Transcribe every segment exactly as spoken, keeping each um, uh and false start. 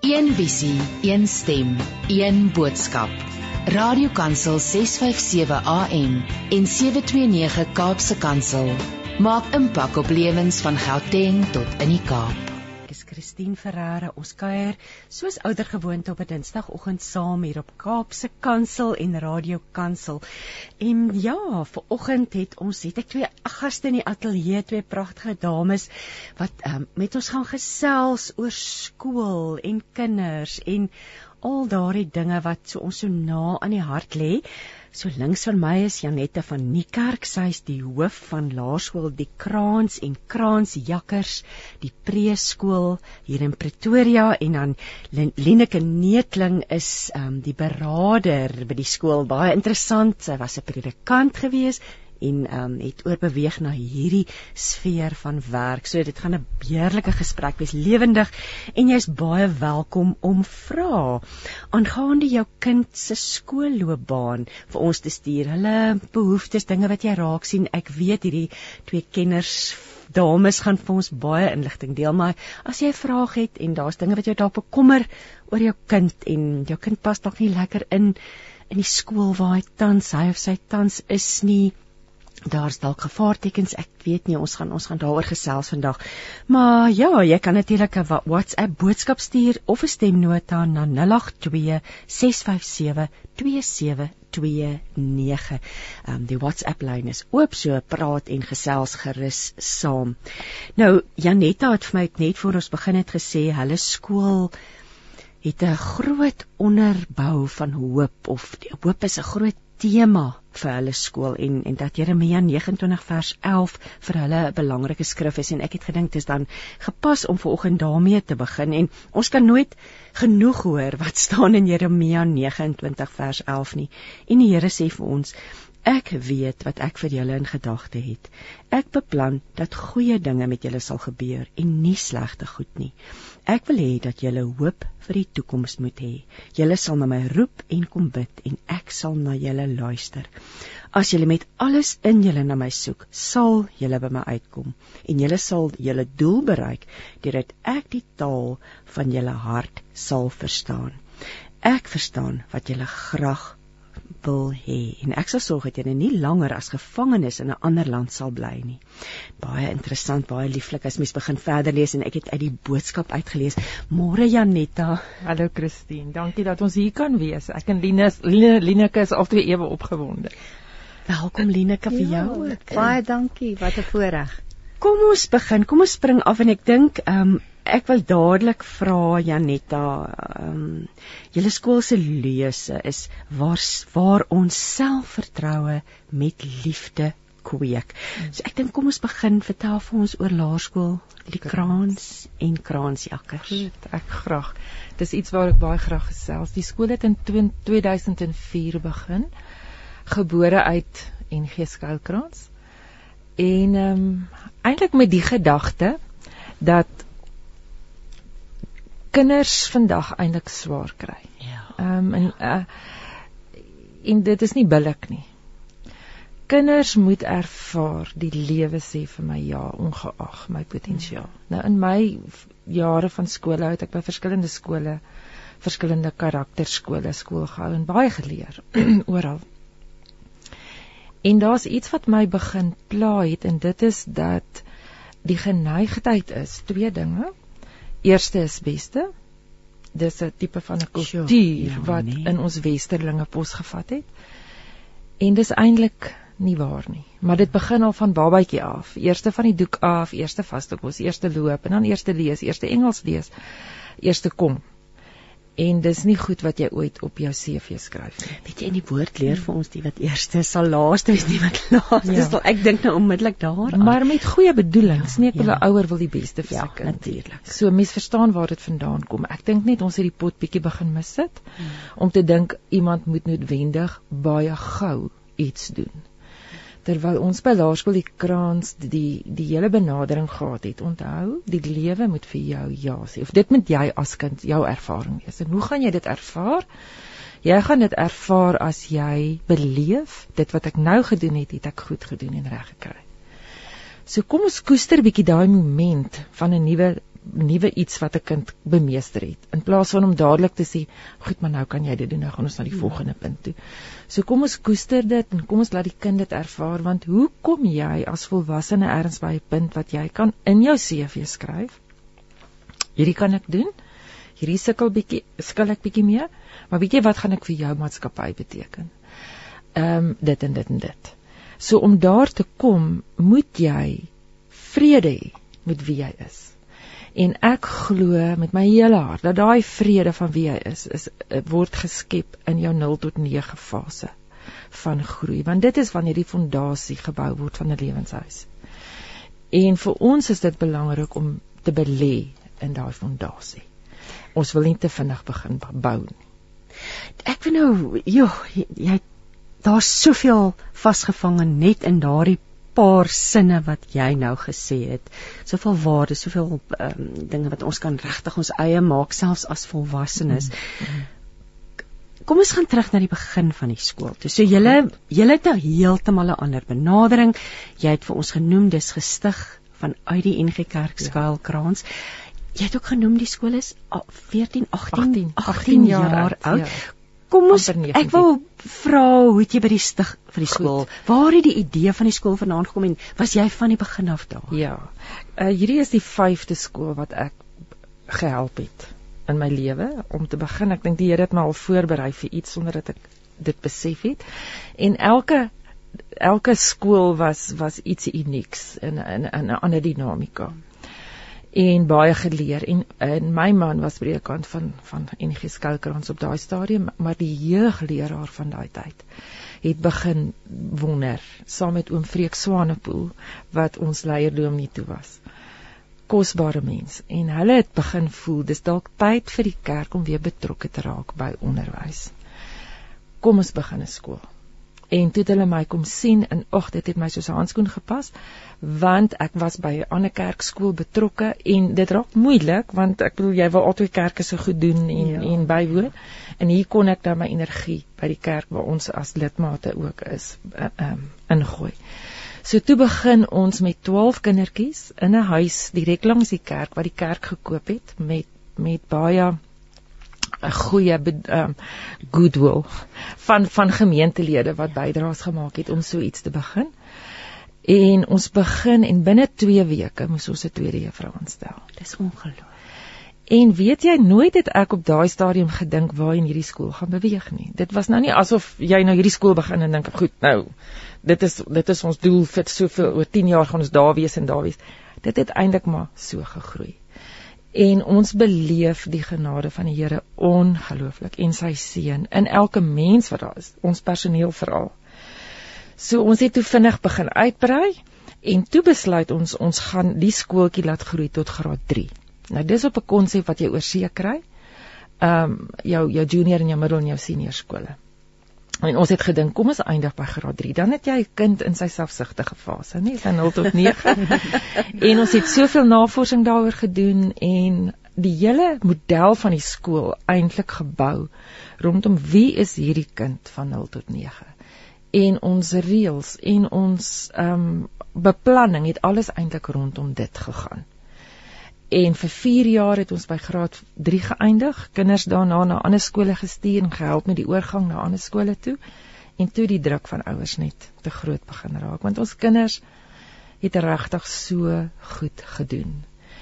Een visie, een stem, een boodskap. Radio Kansel ses vyf sewe A M en sewe twee nege Kaapse Kansel. Maak impak op lewens van Gauteng tot in die Kaap. Ek is Christine Ferreira, ons kuier soos ouer gewoonte op 'n Dinsdagoggend saam hier op Kaapse Kansel en Radio Kansel. En ja, vanoggend het ons het ek twee gaste in die ateljee, twee pragtige dames wat um, met ons gaan gesels oor skool en kinders en al daardie dinge wat so ons so na aan die hart lê. So links van my is Janette van Niekerk, sy is die hoof van laerskool Die Kraans en Kraans Jakkers, die preeskool hier in Pretoria, en dan Lieneke Neetling is um, die beraader by die skool. Baie interessant, sy was 'n predikant gewees en um, het oorbeweeg na hierdie sfeer van werk. So dit gaan 'n heerlike gesprek wees, lewendig, en jy is baie welkom om vra aangaande jou kind se skoolloopbaan vir ons te stuur. Hulle behoeftes, dinge wat jy raak sien. Ek weet hierdie twee kenners dames gaan vir ons baie inligting deel, maar as jy 'n vraag het en daar's dinge wat jou dalk bekommer oor jou kind en jou kind pas dalk nie lekker in in die skool waar hy tans hy of sy tans is nie, daar's dalk gevaartekens, ek weet nie, ons gaan ons gaan daaroor gesels vandag. Maar ja, jy kan natuurlik 'n WhatsApp boodskap stuur of 'n stemnota na nul agt twee ses vyf sewe twee sewe twee nege. Um, die WhatsApp lyn is oop, so praat en gesels gerus saam. Nou, Janetta het vir my net voor ons begin het gesê, hulle skool het 'n groot onderbou van hoop, of hoop is 'n groot tema vir hulle skool, en, en dat Jeremia nege en twintig vers elf vir hulle 'n belangrike skrif is, en ek het gedink, dis dan gepas om vanoggend daarmee te begin, en ons kan nooit genoeg hoor wat staan in Jeremia nege en twintig vers elf nie, en die Here sê vir ons, ek weet wat ek vir julle in gedagte het. Ek beplan dat goeie dinge met julle sal gebeur, en nie slegte goed nie. Ek wil hê dat julle hoop vir die toekoms moet hê. Julle sal na my roep en kom bid, en ek sal na julle luister. As julle met alles in julle na my soek, sal julle by my uitkom, en julle sal julle doel bereik, deurdat ek die taal van julle hart sal verstaan. Ek verstaan wat julle graag wil hê, en ek sal sorg dat julle nie langer as gevangenes in 'n ander land sal bly nie. Baie interessant, baie lieflik as mens begin verder lees, en ek het uit die boodskap uitgelees. Môre Janetta. Hallo Christine, dankie dat ons hier kan wees. Ek en Linus, Lieneke is altyd ewe opgewonde. Welkom Lieneke vir ja, jou. Baie dankie, wat 'n voorreg. Kom ons begin, kom ons spring af, en ek dink um, ek wil dadelik vra Janetta, um, julle skool se lese is waar, waar ons selfvertroue met liefde kweek. Hmm. So ek dink kom ons begin, vertel vir ons oor laerskool Die Kraans en Kraans Jakkers. Goed, ek graag. Dis iets waar ek baie graag gesels. Die skool het in twee duisend vier begin, gebore uit N G Skuilkraans, en um, eintlik met die gedagte dat kinders vandag eintlik swaar kry. Ja. Um, en, uh, en dit is nie billik nie. Kinders moet ervaar, die lewe sê vir my ja, ongeag my potensiaal. Mm. Nou in my jare van skole het ek by verskillende skole, verskillende karakterskole skool gehou en baie geleer, oral. En daar's iets wat my begin pla het, en dit is dat die geneigtheid is, twee dinge. Eerste is beste, dis 'n tipe van 'n kultuur ja, wat nee. in ons westerlinge posgevat het, en dis eintlik nie waar nie, maar dit begin al van babatjie af, eerste van die doek af, eerste vaste kos, eerste loop, en dan eerste lees, eerste Engels lees, eerste kom, en dis nie goed wat jy ooit op jou C V skryf nie. Weet jy, in die woord leer vir ons die wat eerste sal laaste is, nie wat laaste ja. sal, ek dink nou onmiddellik daar. Maar met goeie bedoelings, nie ek wil 'n ja. ouer wil die beste vir sy ja, kind. Natuurlik. So mens verstaan waar dit vandaan kom. Ek dink net ons het die pot bietjie begin missit, hmm. om te dink iemand moet noodwendig baie gou iets doen. Terwyl ons by laerskool Die Kraans die, die hele benadering gehad het, onthou, die lewe moet vir jou ja sê, of dit moet jy as kind jou ervaring wees. En hoe gaan jy dit ervaar? Jy gaan dit ervaar as jy beleef, dit wat ek nou gedoen het, het ek goed gedoen en reg gekry. So kom ons koester bietjie daai moment van 'n nuwe nuwe iets wat 'n kind bemeester het, in plaas van om dadelik te sê, goed, maar nou kan jy dit doen, nou gaan ons na die volgende punt toe. So kom ons koester dit en kom ons laat die kind dit ervaar, want hoe kom jy as volwassene ergens by 'n punt wat jy kan in jou C V skryf, hierdie kan ek doen, hierdie sukkel bietjie, skil ek bietjie mee, maar weet jy wat gaan ek vir jou maatskappy beteken? Ehm um, dit en dit en dit. So om daar te kom, moet jy vrede hê met wie jy is. En ek glo met my hele hart dat daai vrede van wie jy is, is word geskep in jou nul tot nege fase van groei, want dit is wanneer die fondasie gebou word van 'n lewenshuis. En vir ons is dit belangrik om te belê in daai fondasie. Ons wil nie te vinnig begin bou nie. Ek weet nou, joh, jy, jy daar's soveel vasgevang net in daardie paar sinne wat jy nou gesê het. Soveel waarde, soveel um, dinge wat ons kan regtig ons eie maak, selfs as volwassenes. Mm-hmm. Kom ons gaan terug na die begin van die skool. So julle julle het nou heeltemal 'n ander benadering. Jy het vir ons genoem dis gestig vanuit die N G Kerk Skuilkrans. Jy het ook genoem die skool is veertien, agtien, agtien jaar oud. Ja. Kom ons, ek wil vra, hoe het jy by die stig vir die skool, goed, waar het die idee van die skool vandaan gekom en was jy van die begin af daar? Ja, uh, hierdie is die vyfde skool wat ek gehelp het in my lewe, om te begin. Ek dink die Here het my al voorberei vir iets sonder dat ek dit besef het, en elke elke skool was, was iets unieks, in 'n ander dinamika. En baie geleer, en, en my man was predikant van, van N G Skuilkrans op daai stadium, maar die jeugleraar van daai tyd het begin wonder, saam met oom Freek Swanepoel, wat ons leierdoom nie toe was. Kosbare mens, en hulle het begin voel, dis dalk tyd vir die kerk om weer betrokke te raak by onderwys. Kom ons begin 'n skool. En toe het hulle my kom sien, en och, dit het my soos 'n handskoen gepas, want ek was by 'n ander kerkskool betrokke, en dit raak moeilik, want ek bedoel, jy wil altyd kerke so goed doen, en, ja. en bywoon, en hier kon ek dan my energie by die kerk, waar ons as lidmate ook is, uh, um, ingooi. So toe begin ons met twaalf kindertjies, in 'n huis, direk langs die kerk, wat die kerk gekoop het, met, met baie, 'n goeie um, goodwill van, van gemeentelede wat bydraes gemaak het om so iets te begin. En ons begin, en binne twee weke moes ons 'n tweede juffrou aanstel. Dis ongelooflik. En weet jy, nooit het ek op daai stadium gedink waarheen hierdie skool gaan beweeg nie. Dit was nou nie asof jy nou hierdie skool begin en dink, goed, nou, dit is, dit is ons doel vir soveel, oor tien jaar gaan ons daar wees en daar wees. Dit het eintlik maar so gegroei. En ons beleef die genade van die Here ongelooflik, en sy seën in elke mens wat daar is, ons personeel veral. So ons het toe vinnig begin uitbrei, en toe besluit ons, ons gaan die skooltjie laat groei tot graad drie. Nou dis op 'n konsep wat jy oor see kry, um, jou, jou junior en jou middel en jou senior skole. En ons het gedink, kom ons eindig by graad drie, dan het jy 'n kind in sy selfsugtige fase, nie, van nul tot nege. En ons het soveel navorsing daaroor gedoen, en die hele model van die skool eintlik gebou, rondom wie is hierdie kind van nul tot nege. En ons reëls, en ons um, beplanning het alles eintlik rondom dit gegaan. En vir vier jaar het ons by graad drie geëindig, kinders daarna na ander skole gestuur en gehelp met die oorgang na ander skole toe, en toe die druk van ouers net te groot begin raak, want ons kinders het regtig so goed gedoen.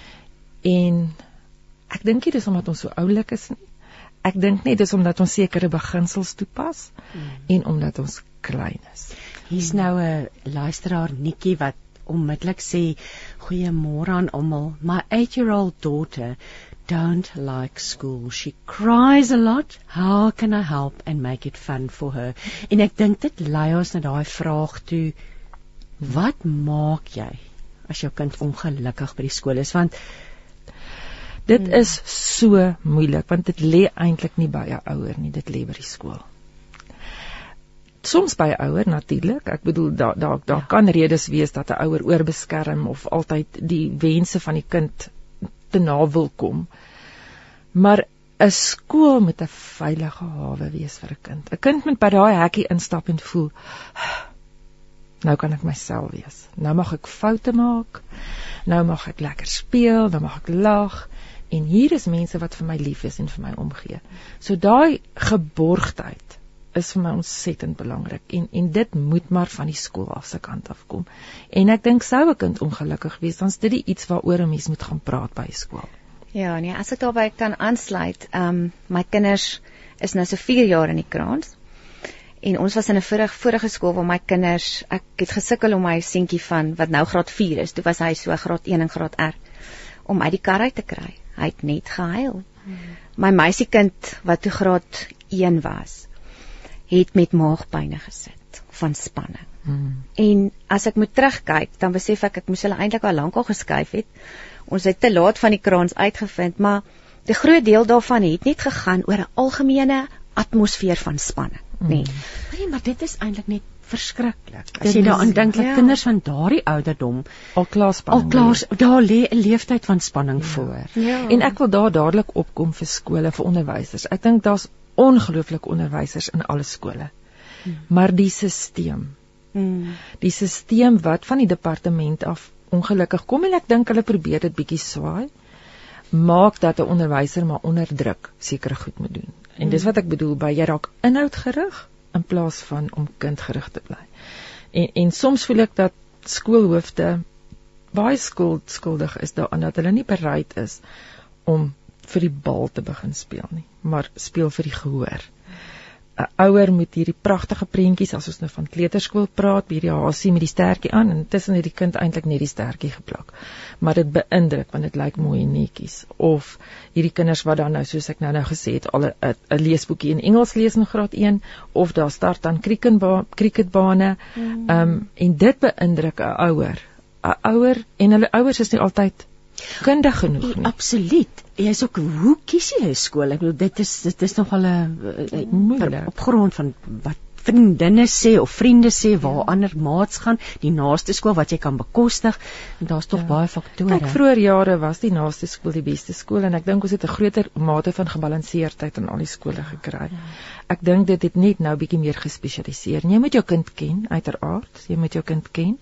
En ek dink nie dis omdat ons so oulik is nie, ek dink net dis omdat ons sekere beginsels toepas, mm. en omdat ons klein is. Hier's nou 'n luisteraar, Nikkie, wat onmiddellik sê, goeiemôre aan almal. My eight-year-old daughter don't like school. She cries a lot. How can I help and make it fun for her? En ek dink dit lei ons na daai vraag toe, wat maak jy as jou kind ongelukkig by die skool is? Want dit hmm. is so moeilik, want dit lê eintlik nie by 'n ouer nie, dit lê by die skool. Soms by 'n ouer natuurlik, ek bedoel daar daar daar ja. kan redes wees dat 'n ouer oorbeskerm of altyd die wense van die kind te na wil kom. Maar 'n skool moet 'n veilige hawe wees vir 'n kind. 'n Kind moet by daai hekkie instap en voel, nou kan ek myself wees. Nou mag ek foute maak. Nou mag ek lekker speel, dan mag ek lag en hier is mense wat vir my lief is en vir my omgee. So daai geborgdheid is vir my ontsettend belangrik en en dit moet maar van die skool af se kant af kom. En ek dink sou 'n kind ongelukkig wees, dan is dit iets waaroor 'n mens moet gaan praat by skool. Ja, nee, as ek daarbey kan aansluit, um, my kinders is nou so vier jaar in die Kraans. En ons was in 'n vorige, vorige skool waar my kinders, ek het gesukkel om my seentjie van wat nou graad vier is, toe was hy so graad een en graad R, om uit die kar uit te kry. Hy het net gehuil. Hmm. My meisiekind wat toe graad een was, het met maagpyne gesit van spanning. Hmm. En as ek moet terugkyk, dan besef ek ek moes hulle eintlik al lank al geskuif het. Ons het te laat van die Kraans uitgevind, maar die groot deel daarvan het net gegaan oor 'n algemene atmosfeer van spanning. Hmm. Nee. Nee, maar dit is eintlik net verskriklik. As jy daaraan dink dat ja. kinders van daardie ouderdom al klaar spanning. Al klaar, daar lê 'n leeftyd van spanning ja. voor. Ja. En ek wil daar dadelik opkom vir skole, vir onderwysers. Ek dink daar's ongelooflike onderwysers in alle skole. Hmm. Maar die stelsel. Hmm. Die stelsel wat van die departement af ongelukkig kom en ek dink hulle probeer dit bietjie swaai, maak dat 'n onderwyser maar onder druk sekere goed moet doen. En hmm. dis wat ek bedoel by jy raak inhoudgerig in plaas van om kindgerig te bly. En en soms voel ek dat skoolhoofde baie skuld skuldig is daaraan dat hulle nie bereid is om vir die bal te begin speel nie, maar speel vir die gehoor. 'n Ouer moet hierdie pragtige prentjies, as ons nou van kleuterskool praat, hierdie hasie met die stertjie aan en tussen het die kind eintlik net die stertjie geplak. Maar dit beïndruk want dit lyk mooi en netjies. Of hierdie kinders wat dan nou soos ek nou nou gesê het al 'n 'n leesboekie in Engels lees in graad een of daar start dan cricketbane. Mm. Um en dit beïndruk 'n ouer. 'n Ouer en hulle ouers is nie altyd kundig genoeg nie. Absoluut. Jy is ook, hoe kies jy 'n skool? Ek bedoel, dit is dit is nogal 'n moeilik op grond van wat vriendinne sê of vriende sê waar ja. ander maats gaan, die naaste skool wat jy kan bekostig. En daar's tog ja. baie faktore. Kyk, vroeër jare was die naaste skool die beste skool en ek dink ons het 'n groter mate van gebalanseerdheid in al die skole gekry. Ja. Ek dink dit het net nou bietjie meer gespesialiseer. En jy moet jou kind ken, uiteraard. Jy moet jou kind ken.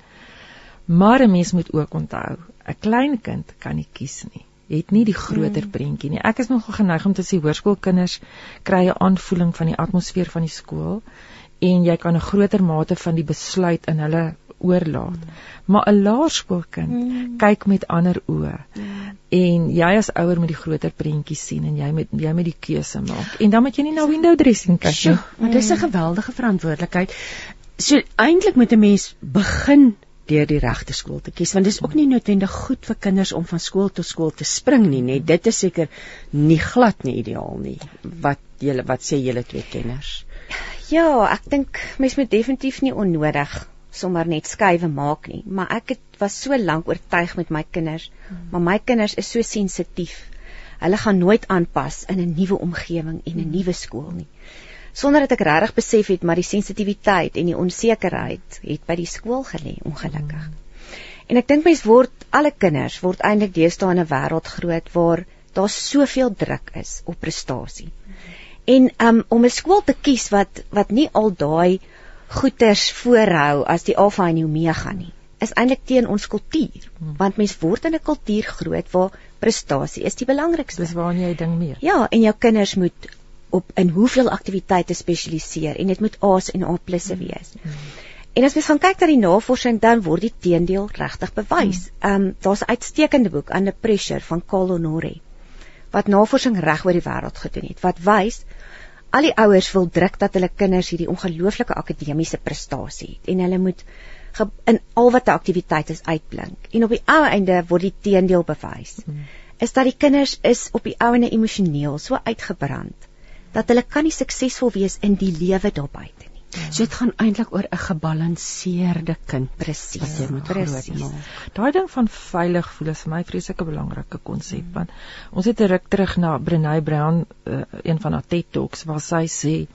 Maar 'n mens moet ook onthou, 'n klein kind kan nie kies nie. Jy het nie die groter prentjie nie. Ek is nogal geneig om te sê hoërskoolkinders kry 'n aanvoeling van die atmosfeer van die skool en jy kan 'n groter mate van die besluit in hulle oorlaat. Mm. Maar 'n laerskoolkind mm. kyk met ander oë. Mm. En jy as ouer moet die groter prentjie sien en jy moet jy moet die keuse maak. En dan moet jy nie na window dressing kyk nie. Maar dis 'n geweldige verantwoordelikheid. So eintlik moet 'n mens begin deur die regte skool te kies, want dit is ook nie noodwendig goed vir kinders om van skool tot skool te spring nie, net dit is seker nie glad nie ideaal nie. Wat julle wat sê julle twee kenners? Ja, ek dink mens moet definitief nie onnodig sommer net skuwe maak nie, maar ek het was so lank oortuig met my kinders, hmm. maar my kinders is so sensitief. Hulle gaan nooit aanpas in 'n nuwe omgewing en 'n hmm. nuwe skool nie. Sonder dat ek regtig besef het, maar die sensitiwiteit en die onsekerheid het by die skool gelê, ongelukkig. Mm. En ek dink mens word, alle kinders word eintlik deesdae in 'n wêreld groot waar daar soveel druk is op prestasie. Mm. En um, om 'n skool te kies wat wat nie al daai goeters voorhou as die alfa en die omega nie, is eintlik teen ons kultuur, mm. want mens word in 'n kultuur groot waar prestasie is die belangrikste. Dis waarna jy ding meer. Ja, en jou kinders moet op in hoeveel aktiwiteite spesialiseer en dit moet A's en A plusse wees. Mm. En as mens gaan kyk na die navorsing, dan word die teendeel regtig bewys. Mm. Um, daar's 'n uitstekende boek, Under Pressure, van Carl Honoré, wat navorsing reg oor die wêreld gedoen het, wat wys, al die ouers wil druk dat hulle kinders hierdie ongelooflike akademiese prestasie het, en hulle moet in al wat 'n aktiwiteit is uitblink. En op die ou einde word die teendeel bewys. Mm. Is dat die kinders is op die ou einde emosioneel so uitgebrand, dat hulle kan nie suksesvol wees in die lewe daar buite nie. Ja. So dit gaan eintlik oor 'n gebalanseerde kind. Presies. Wat jy moet groot maak. Daai ding van veilig voel is vir my vreeslike belangrike konsep, mm. want ons het 'n ruk terug na Brené Brown, uh, een van haar TED Talks, waar sy sê,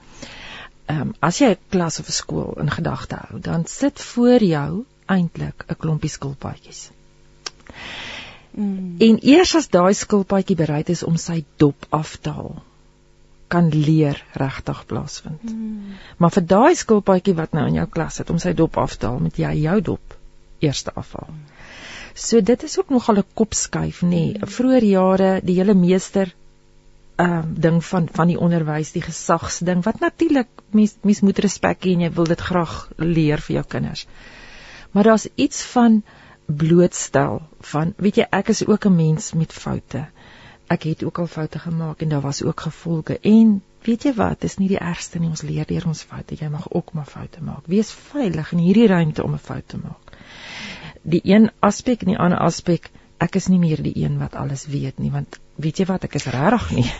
um, as jy 'n klas of 'n skool in gedagte hou, dan sit voor jou eintlik 'n klompie skilpaadjies. Mm. En eers as daai skilpaadjie bereid is om sy dop af te haal, kan leer regtig plaasvind. Hmm. Maar vir daai skilpaadjie wat nou in jou klas sit om sy dop af te haal, moet jy jou dop eers afhaal. Hmm. So dit is ook nogal 'n kopskuif, nê. Nee. Vroeger jare die hele meester uh, ding van van die onderwys, die gesagsding wat natuurlik mens mens moet respek hê en jy wil dit graag leer vir jou kinders. Maar daar's iets van blootstel van, weet jy, ek is ook 'n mens met foute. Ek het ook al foute gemaak en daar was ook gevolge. En weet jy wat, dis nie die ergste nie, ons leer deur ons foute. Jy mag ook maar foute maak. Wees veilig in hierdie ruimte om 'n fout te maak. Die een aspek en die ander aspek, ek is nie meer die een wat alles weet nie, want weet jy wat, ek is regtig nie.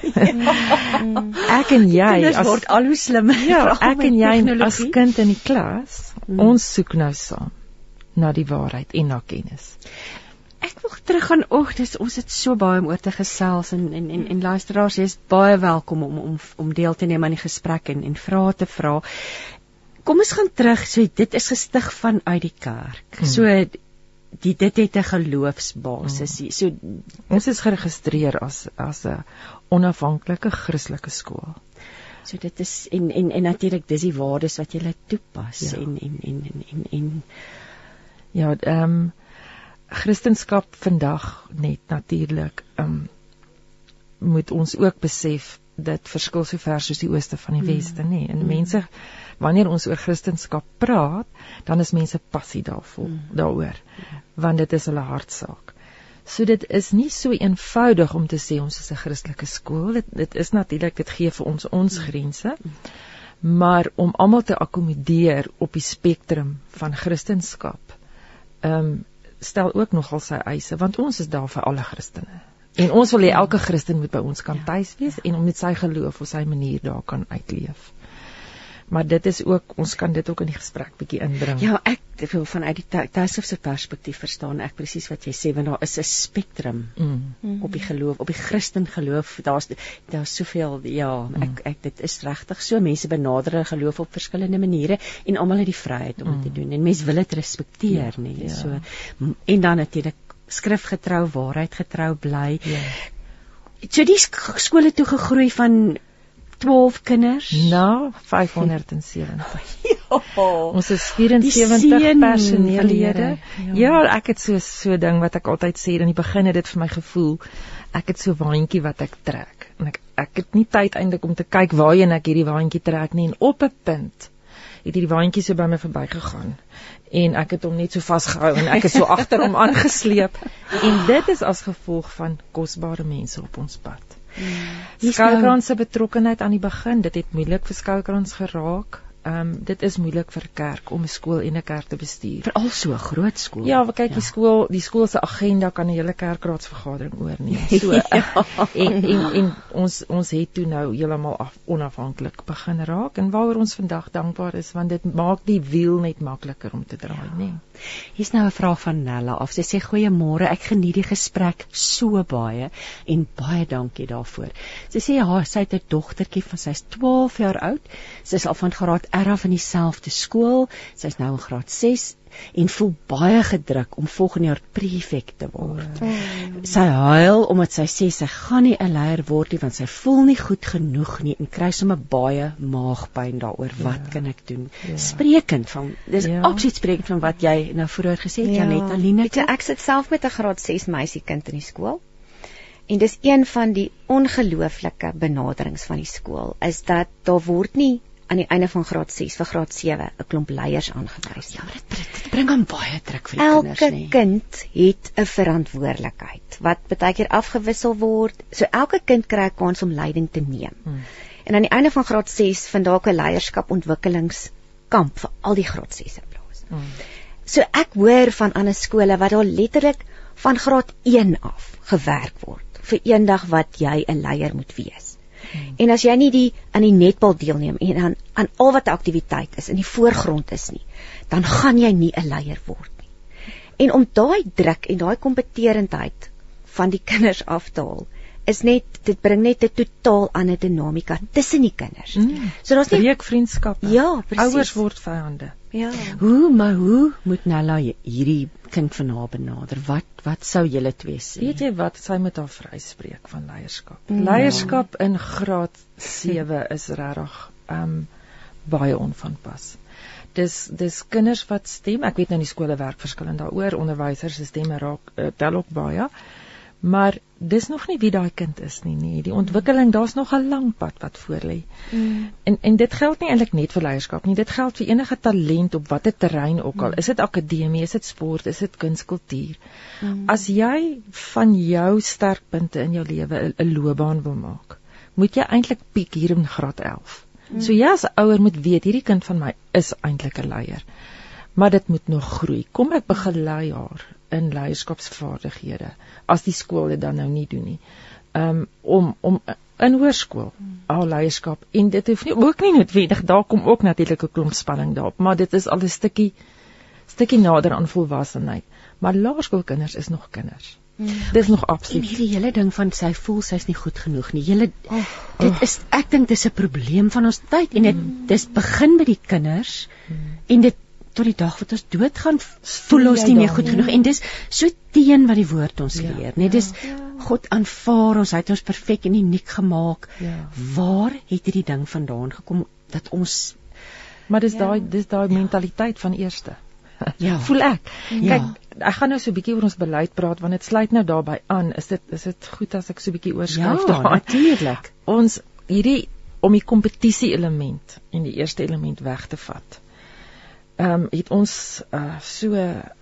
Ek en jy as word al hoe slimmer. Ja, ek en jy as kind in die klas, hmm. ons soek nou saam na die waarheid en na kennis. Ek wil teruggaan, oog, dis ons het so baie om oor te gesels en en en, en luisteraars, jy is baie welkom om om om deel te neem aan die gesprek en en vrae te vra. Kom ons gaan terug, so dit is gestig vanuit die kerk. Hmm. So die dit het 'n geloofsbasis. Hmm. So ons is geregistreer as as 'n onafhanklike Christelike skool. So dit is en en en natuurlik dis die waardes wat jy toepas ja. en en en en en, en ja, ehm um, Christendom vandag net natuurlik um, moet ons ook besef dat verskil so ver soos die ooste van die mm. weste, nê. En mm. mense, wanneer ons oor Christendom praat, dan is mense passie daarvoor, mm. daaroor, want dit is hulle hartsaak. So dit is nie so eenvoudig om te sê ons is 'n Christelike skool. Dit, dit is natuurlik, dit gee vir ons ons mm. grense, mm. maar om almal te akkommodeer op die spektrum van Christendom, ehm um, stel ook nogal sy eise, want ons is daar vir alle Christene. En ons wil hê elke Christen moet by ons kan tuis wees ja. en om met sy geloof of sy manier daar kan uitleef. Maar dit is ook, ons kan dit ook in die gesprek bietjie inbring. Ja, ek wil vanuit die Tuishof se perspektief verstaan ek presies wat jy sê, want daar is 'n spektrum mm. op die geloof, op die Christen geloof. Daar's daar's soveel, ja, mm. ek ek dit is regtig so, mense benader hulle geloof op verskillende maniere en almal het die vryheid om dit mm. te doen en mense wil dit respekteer, ja, nee. Ja. So en dan natuurlik skrifgetrou, waarheidgetrou bly. Ja. So die skole toe gegroei van twaalf kinders? Nou, vyfhonderdsewentig. Ja. Ons is vierensewentig personeellede. Ja. ja, ek het so so ding wat ek altyd sê, in die begin het dit vir my gevoel, ek het so waantjie wat ek trek. En ek ek het nie tyd eintlik om te kyk waarheen ek hierdie waantjie trek nie, en op 'n punt het hierdie waantjie so by my verbygegaan. En ek het hom net so vasgehou en ek is so agter hom aangesleep. En dit is as gevolg van kosbare mense op ons pad. Hmm. Skoukrans se betrokkenheid aan die begin, dit het moeilik vir Skoukrans geraak. Um, dit is moeilik vir 'n kerk om 'n skool en 'n kerk te bestuur. Veral so 'n groot skool. Ja, want kyk, ja. die skool, die skool se agenda kan 'n hele kerkraadsvergadering oorneem. So ja. en, en en ons ons het toe nou heeltemal af onafhanklik begin raak, en waaroor ons vandag dankbaar is, want dit maak die wiel net makliker om te draai, ja. nee. Hier's nou 'n vraag van Nella af. Sy sê goeiemôre, ek geniet die gesprek so baie en baie dankie daarvoor. Sy sê ja, sy het 'n dogtertjie van sy's twaalf jaar oud. Sy is al van graad R af in dieselfde skool. Sy's nou in graad ses en voel baie gedruk om volgende jaar prefek te word. Oh. Sy huil omdat sy sê sy gaan nie 'n leier word nie, want sy voel nie goed genoeg nie en kry sommer baie maagpyn daaroor. Ja. Wat kan ek doen? Ja. Sprekend van, dis ja. absoluut sprekend van wat jy nou vroeër gesê het, ja. Janet, Aline. Weet jy, ek sit self met 'n graad ses meisiekind in die skool. En dis een van die ongelooflike benaderings van die skool, is dat daar word nie aan die einde van graad ses vir graad sewe 'n klomp leiers aangewys. Ja, dit, dit bring aan baie druk vir die Elke kinders, nee. Elke kind het 'n verantwoordelikheid wat baie keer afgewissel word. So elke kind kry 'n kans om leiding te neem. Hmm. En aan die einde van graad ses vind daar 'n leierskap ontwikkelingskamp vir al die graad ses plaas. Hmm. So ek hoor van ander skole wat daar letterlik van graad een af gewerk word vir eendag wat jy 'n leier moet wees. Hmm. En as jy nie die aan die netbal deelneem en aan aan al wat 'n aktiwiteit is in die voorgrond is nie, dan gaan jy nie 'n leier word nie. En om daai druk en daai kompeterendheid van die kinders af te haal, is net dit bring net 'n totaal ander dinamika tussen die kinders. Hmm. So daar's nie breek vriendskappe. Ja, presies. Ouers word vyande. Ja. Hoe maar hoe moet Nella hierdie kind van haar benader? Wat wat sou julle twee sê? Weet jy wat, sy moet haar vryspreek van leierskap. Ja. Leierskap in graad sewe is regtig um baie onvanpas. Dis dis kinders wat stem. Ek weet nou die skole werk verskillend daaroor. Onderwysers se stemme raak uh, tel ook baie. Maar dis nog nie wie daai kind is nie, nee. Die ontwikkeling, daar's nog 'n lang pad wat voor lê. Mm. En en dit geld nie eintlik net vir leierskap nie. Dit geld vir enige talent op watter terrein ook al. Mm. Is dit akademie, is dit sport, is dit kuns, kultuur. Mm. As jy van jou sterkpunte in jou lewe 'n loopbaan wil maak, moet jy eintlik piek hier in graad elf. Mm. So jy as ouer moet weet hierdie kind van my is eintlik 'n leier. Maar dit moet nog groei. Kom ek begelei haar in leierskapsvaardighede as die skool dit dan nou nie doen nie. Um om om in hoërskool al leierskap en dit hoef nie ook nie noodwendig, daar kom ook natuurlik 'n klomp spanning daarop, maar dit is al 'n stukkie stukkie nader aan volwassenheid. Maar laerskoolkinders is nog kinders. Mm. Dit is nog absoluut. En hierdie hele ding van sy voel sy's nie goed genoeg nie. Julle oh, dit oh. is ek dink dis 'n probleem van ons tyd en dit mm. dis begin by die kinders mm. en dit tot die dag wat ons doodgaan voel ons nie meer goed genoeg en dis so teen wat die woord ons ja, leer, nee, dis ja. God aanvaar ons, hy het ons perfek en uniek gemaak. Ja. Waar het hierdie ding vandaan gekom dat ons maar dis ja. daai dis daai mentaliteit van eerste. Ja. Voel ek. Ja. Kyk, ek gaan nou so 'n bietjie oor ons beleid praat want dit sluit nou daarbey aan. Is dit is dit goed as ek so 'n bietjie oorskryf ja, daaraan? Natuurlik. Ons hierdie om die kompetisie element en die eerste element weg te vat. Ehm um, het ons uh, so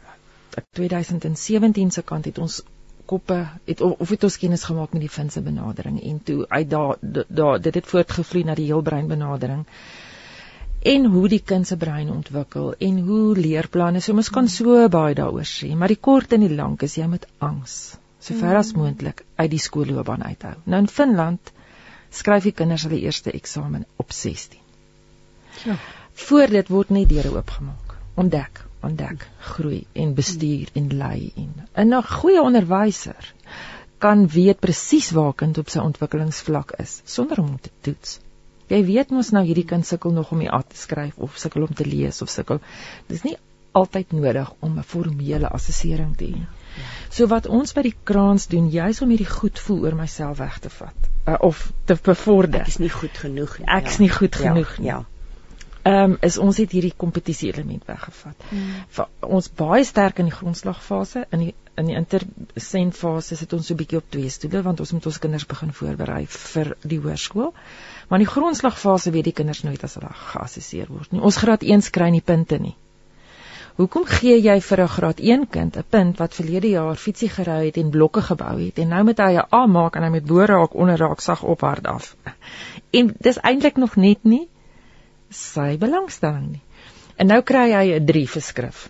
twintig sewentien se kant het ons koppe het of het ons kennis gemaak met die Finse benadering en toe uit daar da, dit het voortgevloei na die heelbrein benadering en hoe die kind se brein ontwikkel en hoe leerplanne so mens kan so baie daaroor sê, maar die kort en die lank is jy met angs so ver as moontlik uit die skoolloopbaan uithou. Nou in Finland skryf die kinders hulle eerste eksamen op sestien. Ja. Voor dit word net deure oopgemaak. Ontdek, ontdek, groei en bestuur en lei en 'n goeie onderwyser kan weet presies waar kind op sy ontwikkelingsvlak is sonder om te toets. Jy weet mos nou hierdie kind sukkel nog om die A te skryf of sukkel om te lees of sukkel. Dis nie altyd nodig om 'n formele assessering te hê. So wat ons by die kraans doen, juis om hierdie goed voel oor myself weg te vat uh, of te bevorder. Ek is nie goed genoeg nie. Ek is nie goed ja. genoeg nie. Ja. Um, is ons het hierdie kompetisie element weggevat. Mm. Ons baie sterk in die grondslagfase, in die in die intersentfase sit ons so 'n bietjie op twee stoele want ons moet ons kinders begin voorberei vir die hoërskool. Maar in die grondslagfase weet die kinders nooit as hulle geassesseer word nie. Ons graad een kry nie punte nie. Hoekom gee jy vir 'n graad een kind 'n punt wat verlede jaar fietsie gery het en blokke gebou het en nou moet hy 'n A maak en hy met bo raak, onder raak, sag op hard af. En dis eintlik nog net nie sy belangstelling nie. En nou kry hy 'n drie vir skrif.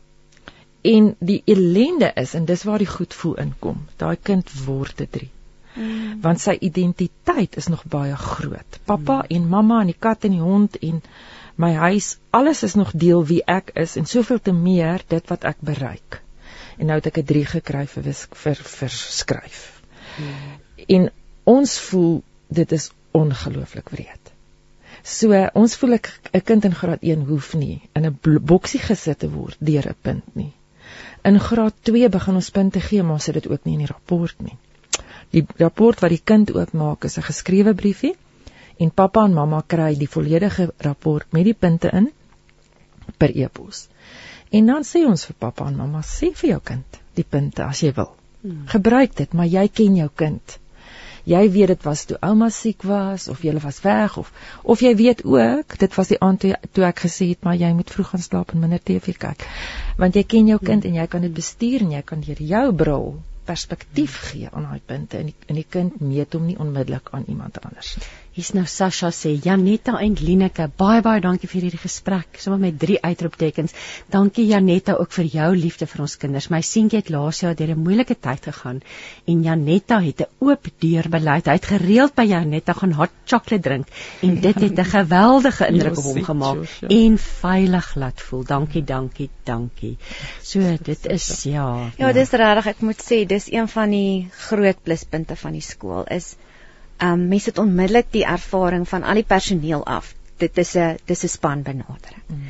En die ellende is, en dis waar die goed voel inkom, daai kind word 'n drie. Mm. Want sy identiteit is nog baie groot. Pappa mm. en mamma en die kat en die hond en my huis, alles is nog deel wie ek is en soveel te meer dit wat ek bereik. En nou het ek 'n drie gekry vir vir, vir skryf. Mm. En ons voel dit is ongelooflik wreed. So, ons voel ek 'n kind in graad een hoef nie in 'n boksie gesit te word deur 'n punt nie. In graad twee begin ons punte gee, maar ons sit dit ook nie in die rapport nie. Die rapport wat die kind oopmaak is 'n geskrewe briefie en pappa en mamma kry die volledige rapport met die punte in per e-pos. En dan sê ons vir pappa en mamma, sê vir jou kind die punte as jy wil. Hmm. Gebruik dit, maar jy ken jou kind. Jy weet dit was toe ouma siek was of jy was weg of of jy weet ook dit was die aand toe, toe ek gesê het maar jy moet vroeg gaan slaap en minder T V kyk. Want jy ken jou kind en jy kan dit bestuur en jy kan deur jou bril perspektief gee aan daai punte en die, en die kind meet hom nie onmiddellik aan iemand anders nie. Hier's nou Sasha sê, Janetta en Lineke, baie baie dankie vir hierdie gesprek, sommer met drie uitroeptekens. Dankie Janetta ook vir jou liefde vir ons kinders. My seentjie het laas jaar deur 'n moeilike tyd gegaan en Janetta het 'n oop deur beleid. Hy het gereeld by Janetta gaan hot chocolate drink en dit het 'n geweldige indruk op hom gemaak en veilig laat voel. Dankie, dankie, dankie. So dit is ja. Ja, dis regtig, ek moet sê, dis een van die groot pluspunte van die skool is Um, mense het onmiddellik die ervaring van al die personeel af. Dit is 'n dis 'n spanbenadering. Mm.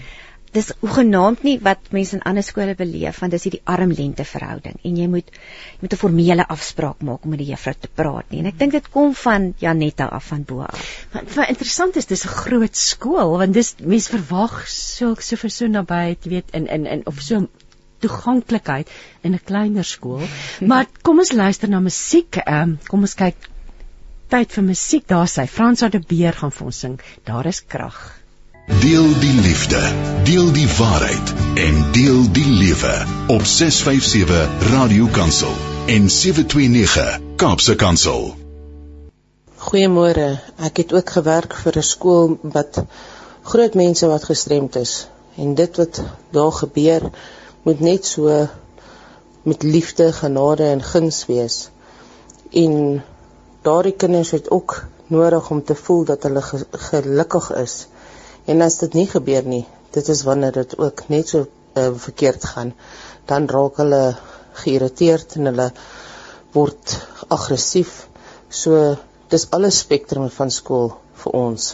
dis hoegenaamd nie wat mense in ander skole beleef, want dis hierdie arm-lengte verhouding en jy moet jy moet 'n formele afspraak maak om met die juffrou te praat nie. En ek dink dit kom van Janetta af, van bo af. Wat, wat interessant is, dis 'n groot skool, want dis mense verwag so so vir so naby, jy weet, in in in of so toeganklikheid in 'n kleiner skool. Maar kom ons luister na musiek. Um, kom ons kyk tyd vir musiek. Daar sy Frans de Beer gaan vir ons sing. Daar is krag. Deel die liefde, deel die waarheid en deel die lewe op ses vyf sewe Radio Kansel en sewe twee nege Kaapse Kansel. Goeiemôre. Ek het ook gewerk vir 'n skool wat groot mense wat gestremd is. En dit wat daar gebeur moet net so met liefde, genade en guns wees. En daardie kinders het ook nodig om te voel dat hulle ge- gelukkig is. En as dit nie gebeur nie, dit is wanneer dit ook net so uh, verkeerd gaan, dan raak hulle geïrriteerd en hulle word aggressief. So dis alle spektrum van skool vir ons.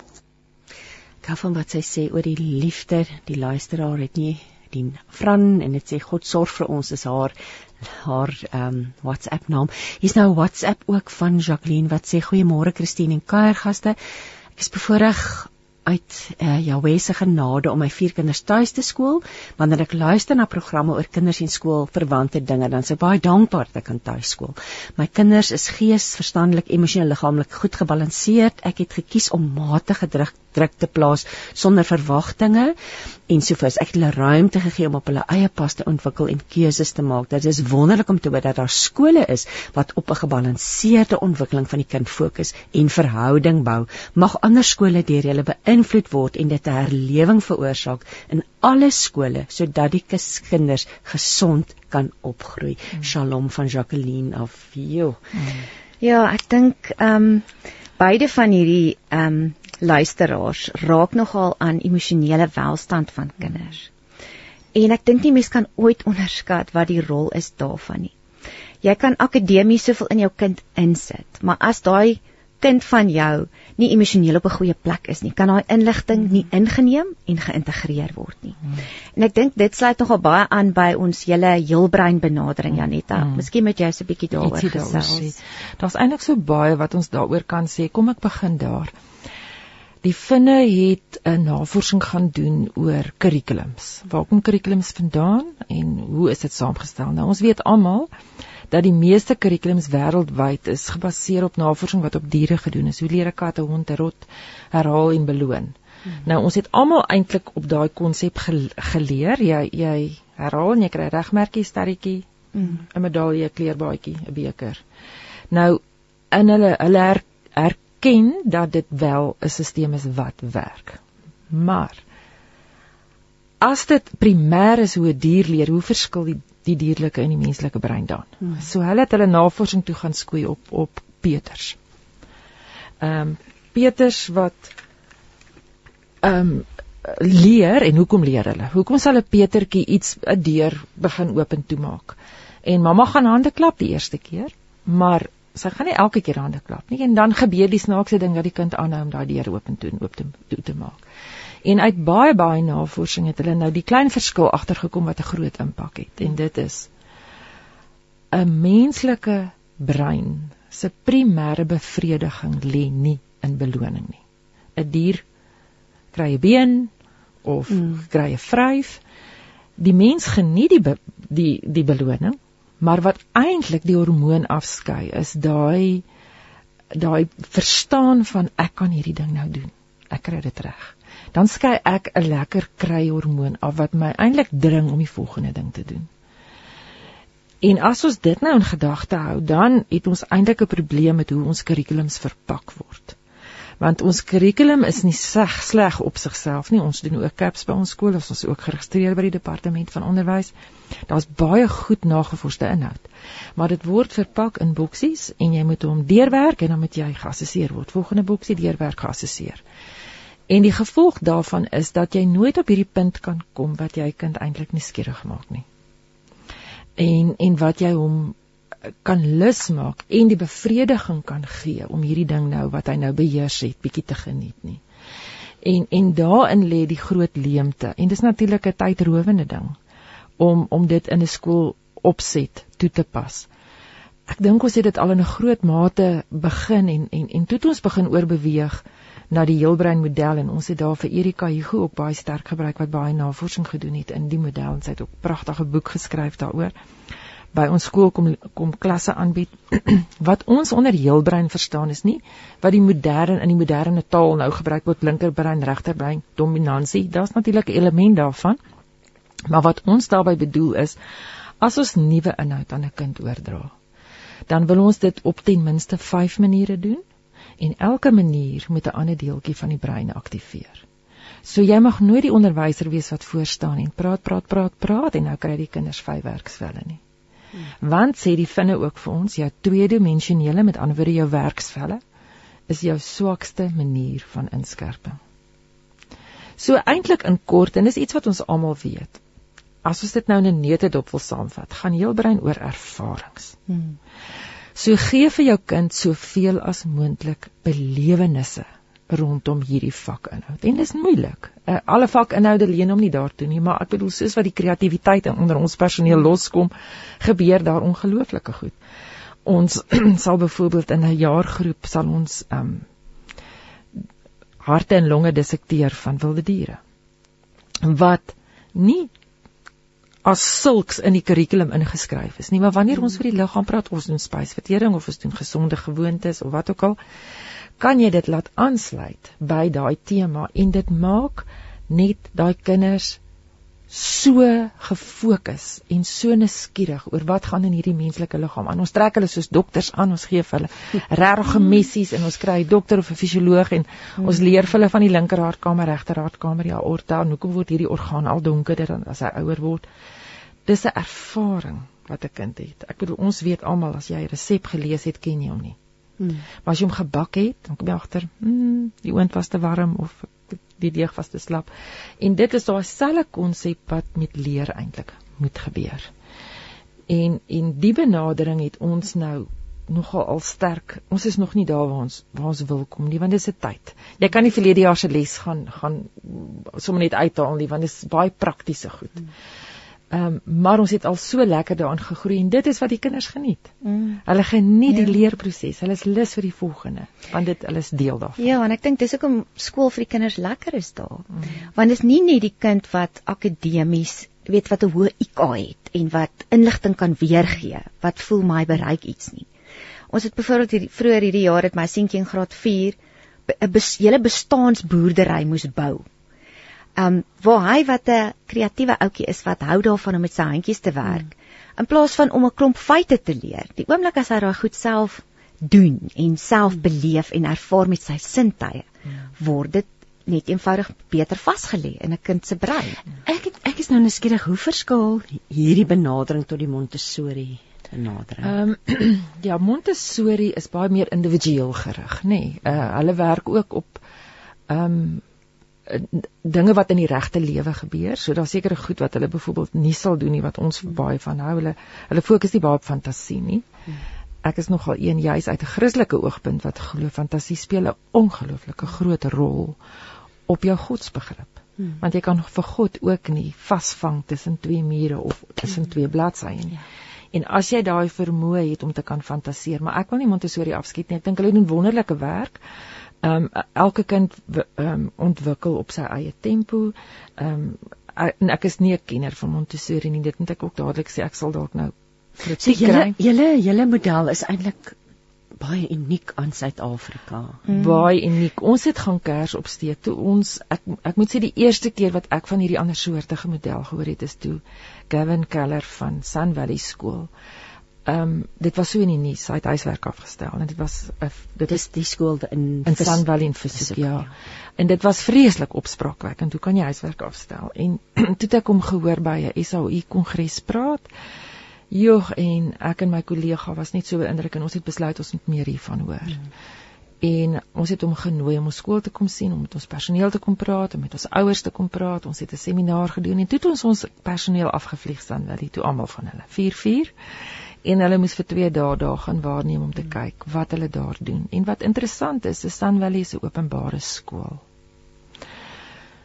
Ek hou van wat sy sê oor die liefde. Die luisteraar het nie die Fran en dit sê God sorg vir ons, is haar haar um, WhatsApp naam. Hier's nou 'n WhatsApp ook van Jacqueline wat sê goeiemôre Christine en kuiergaste. Ek is bevoorreg uit uh, Jahweh se genade om my vier kinders tuis te skool. Wanneer ek luister na programme oor kinders en skool verwante dinge, dan is ek baie dankbaar dat ek kan tuis skool. My kinders is gees, verstandelik, emosioneel, liggaamlik goed gebalanseerd. Ek het gekies om matige druk, druk te plaas sonder verwagtinge en sovoorts. Ek het hulle ruimte gegee om op hulle eie pas te ontwikkel en keuses te maak. Dit is wonderlik om te hoor dat daar skole is wat op 'n gebalanseerde ontwikkeling van die kind fokus en verhouding bou. Mag ander skole deur hulle beïnvloed word en dit 'n herlewing veroorsaak in alle skole sodat die kinders gesond kan opgroei. Mm. Shalom van Jacqueline af. Jo. Mm. Ja, ek dink ehm um, beide van hierdie ehm um, luisteraars raak nogal aan emosionele welstand van kinders. En ek dink nie mens kan ooit onderskat wat die rol is daarvan nie. Jy kan akademies soveel in jou kind insit, maar as daai kind van jou nie emosioneel op 'n goeie plek is nie, kan daai inligting nie ingeneem en geïntegreer word nie. Hmm. En ek dink dit sluit nogal baie aan by ons hele heelbrein benadering, Janetta. Hmm. Miskien moet jy so 'n bietjie daaroor gesels. Daar's eintlik so baie wat ons daaroor kan sê. Kom ek begin daar. Die Finne het 'n navorsing gaan doen oor kurrikulums. Waar kom kurrikulums vandaan en hoe is dit saamgestel? Nou ons weet almal dat die meeste kurrikulums wêreldwyd is gebaseer op navorsing wat op diere gedoen is. Hoe leer 'n kat, 'n hond, 'n rot herhaal en beloon. Hmm. Nou ons het almal eintlik op daai konsep ge- geleer. Jy jy herhaal en jy kry 'n regmerkie, sterretjie, 'n hmm. medalje, 'n kleurbaadjie, 'n beker. Nou in hulle hulle her, her ken dat dit wel 'n stelsel is wat werk. Maar as dit primêr is hoe 'n dier leer, hoe verskil die, die dierlike en die menslike brein dan? Hmm. So hulle het hulle navorsing toe gaan skoei op op Peters. Ehm um, Peters wat ehm um, leer en hoekom leer hulle? Hoekom sal 'n Petertjie iets 'n deur begin oop en toemaak? En mamma gaan hande klap die eerste keer, maar sy gaan nie elke keer hande klap nie en dan gebeur die snaakse ding dat die kind aanhou om daai deur oop en toe oop te, toe te maak. En uit baie baie navorsing het hulle nou die klein verskil agtergekom wat 'n groot impak het en dit is 'n menslike brein se primêre bevrediging lê nie in beloning nie. 'n Dier kry 'n been of mm. kry 'n vryf. Die mens geniet die be, die die beloning. Maar wat eintlik die hormoon afskei is daai daai verstaan van ek kan hierdie ding nou doen. Ek kry dit reg. Dan skei ek 'n lekker kry hormoon af wat my eintlik dring om die volgende ding te doen. En as ons dit nou in gedagte hou, dan het ons eintlik 'n probleem met hoe ons kurrikulums verpak word. Want ons kurrikulum is nie sleg, sleg op sigself nie. Ons doen ook C A P S by ons skool, ons is ook geregistreer by die departement van onderwys. Daar's baie goed nagevorsde inhoud. Maar dit word verpak in boksies en jy moet hom deurwerk en dan moet jy geassesseer word. Volgende boksie deurwerk, geassesseer. En die gevolg daarvan is dat jy nooit op hierdie punt kan kom wat jy kind eintlik nie skieurig maak nie. En en wat jy hom kan lus maak en die bevrediging kan gee om hierdie ding nou wat hy nou beheers het bietjie te geniet nie. En en daarin lê die groot leemte. En dis natuurlik 'n tydrowende ding om om dit in 'n skool opset toe te pas. Ek dink ons het dit al in 'n groot mate begin en en en toe het ons begin oorbeweeg na die heelbrein model en ons het daar vir Erika Hugo ook baie sterk gebruik wat baie navorsing gedoen het in die model en sy het ook 'n pragtige boek geskryf daaroor. By ons skool kom kom klasse aanbied. Wat ons onder heelbrein verstaan is nie wat die moderne in die moderne taal nou gebruik word linkerbrein, regterbrein, dominansie. Daar's natuurlik 'n element daarvan. Maar wat ons daarby bedoel is as ons nuwe inhoud aan 'n kind oordra, dan wil ons dit op ten minste vyf maniere doen en elke manier met 'n ander deeltjie van die brein aktiveer. So jy mag nooit die onderwyser wees wat voor staan en praat, praat, praat, praat en nou kry die kinders vyf werksvelle nie. Hmm. Want sê die vinne ook vir ons, jou tweedimensionele, met ander woorde jou werksvelle, is jou swakste manier van inskerping. So eintlik in kort, en dis iets wat ons almal weet, as ons dit nou in 'n neutedop wil saamvat, gaan heelbrein oor ervarings. Hmm. So gee vir jou kind soveel as moontlik belewennisse rondom hierdie vakinhoud. En dis moeilik. Uh, alle vakinhoude leen hom nie daartoe nie, maar ek bedoel soos wat die kreatiwiteit onder ons personeel loskom, gebeur daar ongelooflike goed. Ons sal byvoorbeeld in 'n jaargroep sal ons um, harte en longe dissekteer van wilde diere. Wat nie as sulks in die kurrikulum ingeskryf is nie, maar wanneer ons vir die liggaam praat, ons doen spysvertering of ons doen gesonde gewoontes of wat ook al, kan jy dit laat aansluit by daai tema en dit maak net daai kinders so gefokus en so nuuskierig oor wat gaan in hierdie menslike liggaam aan. Ons trek hulle soos dokters aan, ons gee vir hulle regte messies en ons kry 'n dokter of 'n fisioloog en ons leer vir hulle van die linkerhartkamer, regterhartkamer, ja, aorta, en hoekom word hierdie orgaan al donkerder as hy ouer word. Dis 'n ervaring wat 'n kind het. Ek bedoel, ons weet almal as jy 'n resep gelees het, ken jy hom nie. Hmm. Maar as jy hom gebak het, dan kom jy agter, hmm, die oond was te warm of die deeg was te slap. En dit is daai selfe konsep wat met leer eintlik moet gebeur. En en die benadering het ons nou nogal al sterk. Ons is nog nie daar waar ons waar ons wil kom nie, want dis 'n tyd. Jy kan nie verlede jaar se les gaan gaan sommer net uithaal nie, want dit is baie praktiese goed. Hmm. Um, maar ons het al so lekker daaraan gegroei en dit is wat die kinders geniet. Mm. Hulle geniet ja. die leerproses. Hulle is lus vir die volgende, want dit hulle is deel daarvan. Ja, en ek dink dis hoekom skool vir die kinders lekker is daar. Mm. Want dit is nie net die kind wat akademies, weet wat 'n hoë I Q het en wat inligting kan weergee, wat voel my bereik iets nie. Ons het byvoorbeeld hierdie vroeër hierdie jaar het my seentjie in graad vier 'n bes, hele bestaansboerdery moes bou. Um, waar hy wat 'n kreatiewe ouetjie is wat hou daarvan om met sy handjies te werk, mm. in plaas van om 'n klomp feite te leer. Die oomblik as hy daai goed self doen en self mm. beleef en ervaar met sy sintuie, mm. word dit net eenvoudig beter vasgelê in 'n kind se brein. Ek het, ek is nou nuuskierig, hoe verskil hierdie benadering tot die Montessori benadering? Um, ja, Montessori is baie meer individueel gerig, nê. Nee. Uh, hulle werk ook op um, dinge wat in die regte lewe gebeur, so daar sekere goed wat hulle byvoorbeeld nie sal doen nie, wat ons hmm. baie van hou, hulle, hulle fokus nie baie op fantasie nie. Hmm. Ek is nogal een juis uit 'n Christelike oogpunt wat glo fantasie speel 'n ongelooflike groot rol op jou godsbegrip, hmm. want jy kan vir God ook nie vasvang tussen twee mure of tussen hmm. twee bladsye nie. Ja. En as jy daai vermoë het om te kan fantaseer, maar ek wil nie Montessori afskiet nie, ek dink hulle doen wonderlike werk. Um, elke kind um, ontwikkel op sy eie tempo. Um, en ek is nie 'n kenner van Montessori nie, dit moet ek ook dadelik sê, ek sal dalk nou kritiek so julle, julle, julle model is eintlik baie uniek aan Suid-Afrika. Hmm. Baie uniek. Ons het gaan kers opsteek toe ons, ek, ek moet sê die eerste keer wat ek van hierdie ander soortige model gehoor het, is toe Gavin Keller van Sun Valley School. Um, dit was so in die nuus, hy het huiswerk afgestel en dit was uh, dit is die skool in, in Sun Valley in fisiek, ja. ja. En dit was vreeslik opspraakwekkend. Hoe kan jy huiswerk afstel? En toe het ek hom gehoor by 'n S A O I kongres praat. Joh, en ek en my kollega was net so beïndruk en ons het besluit ons moet meer hiervan hoor. Hmm. En ons het hom genooi om ons skool te kom sien, om met ons personeel te kom praat, om met ons ouers te kom praat. Ons het 'n seminaar gedoen en toe het ons ons personeel afgevlieg Sun Valley toe, almal van hulle, vier vier. En hulle moes vir twee dae daar gaan waarneem om te hmm. kyk wat hulle daar doen. En wat interessant is, is Sun Valley is 'n openbare skool.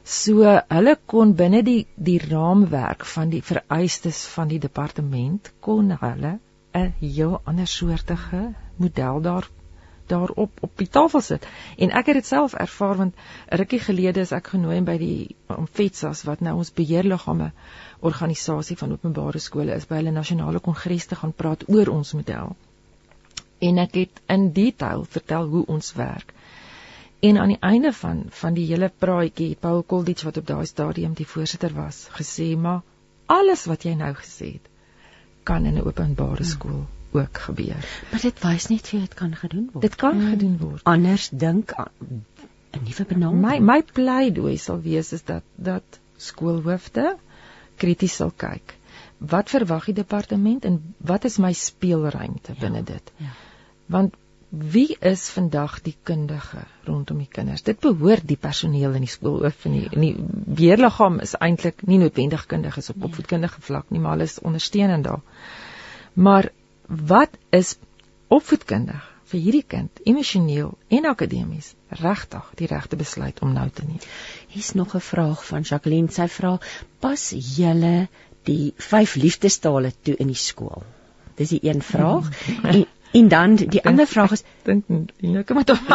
So hulle kon binne die die raamwerk van die vereistes van die departement kon hulle 'n heel ander soortige model daar daarop op die tafel sit. En ek het dit self ervaar, want 'n rukkie gelede is ek genooi by die um, FETSAS, wat nou ons beheerliggame organisasie van openbare skole is, by hulle nasionale kongres te gaan praat oor ons model. En ek het in detail vertel hoe ons werk. En aan die einde van, van die hele praatjie het Paul Kolditsch, wat op daai stadium die voorsitter was, gesê, maar alles wat jy nou gesê het, kan in 'n openbare skool ook gebeur. Maar dit wys net vir dit kan gedoen word. Dit kan hmm. gedoen word. Anders dink aan 'n nuwe benadering. My my pleidooi sal wees is dat dat skoolhoofde krities sal kyk. Wat verwag die departement en wat is my speelruimte binne ja, dit? Ja. Want wie is vandag die kundige rondom die kinders? Dit behoort die personeel in die skoolhoof en die, en die beheerliggaam is eintlik nie noodwendig kundiges op opvoedkundige vlak nie, maar hulle is ondersteunend daar. Maar wat is opvoedkundig vir hierdie kind, emosioneel en akademies, regtig die regte besluit om nou te neem? Hier's nog 'n vraag van Jacqueline. Sy vra, pas julle die vyf liefdestale toe in die skool? Dis die een vraag. en, en dan die ander vraag is, dink nie, kom maar tog.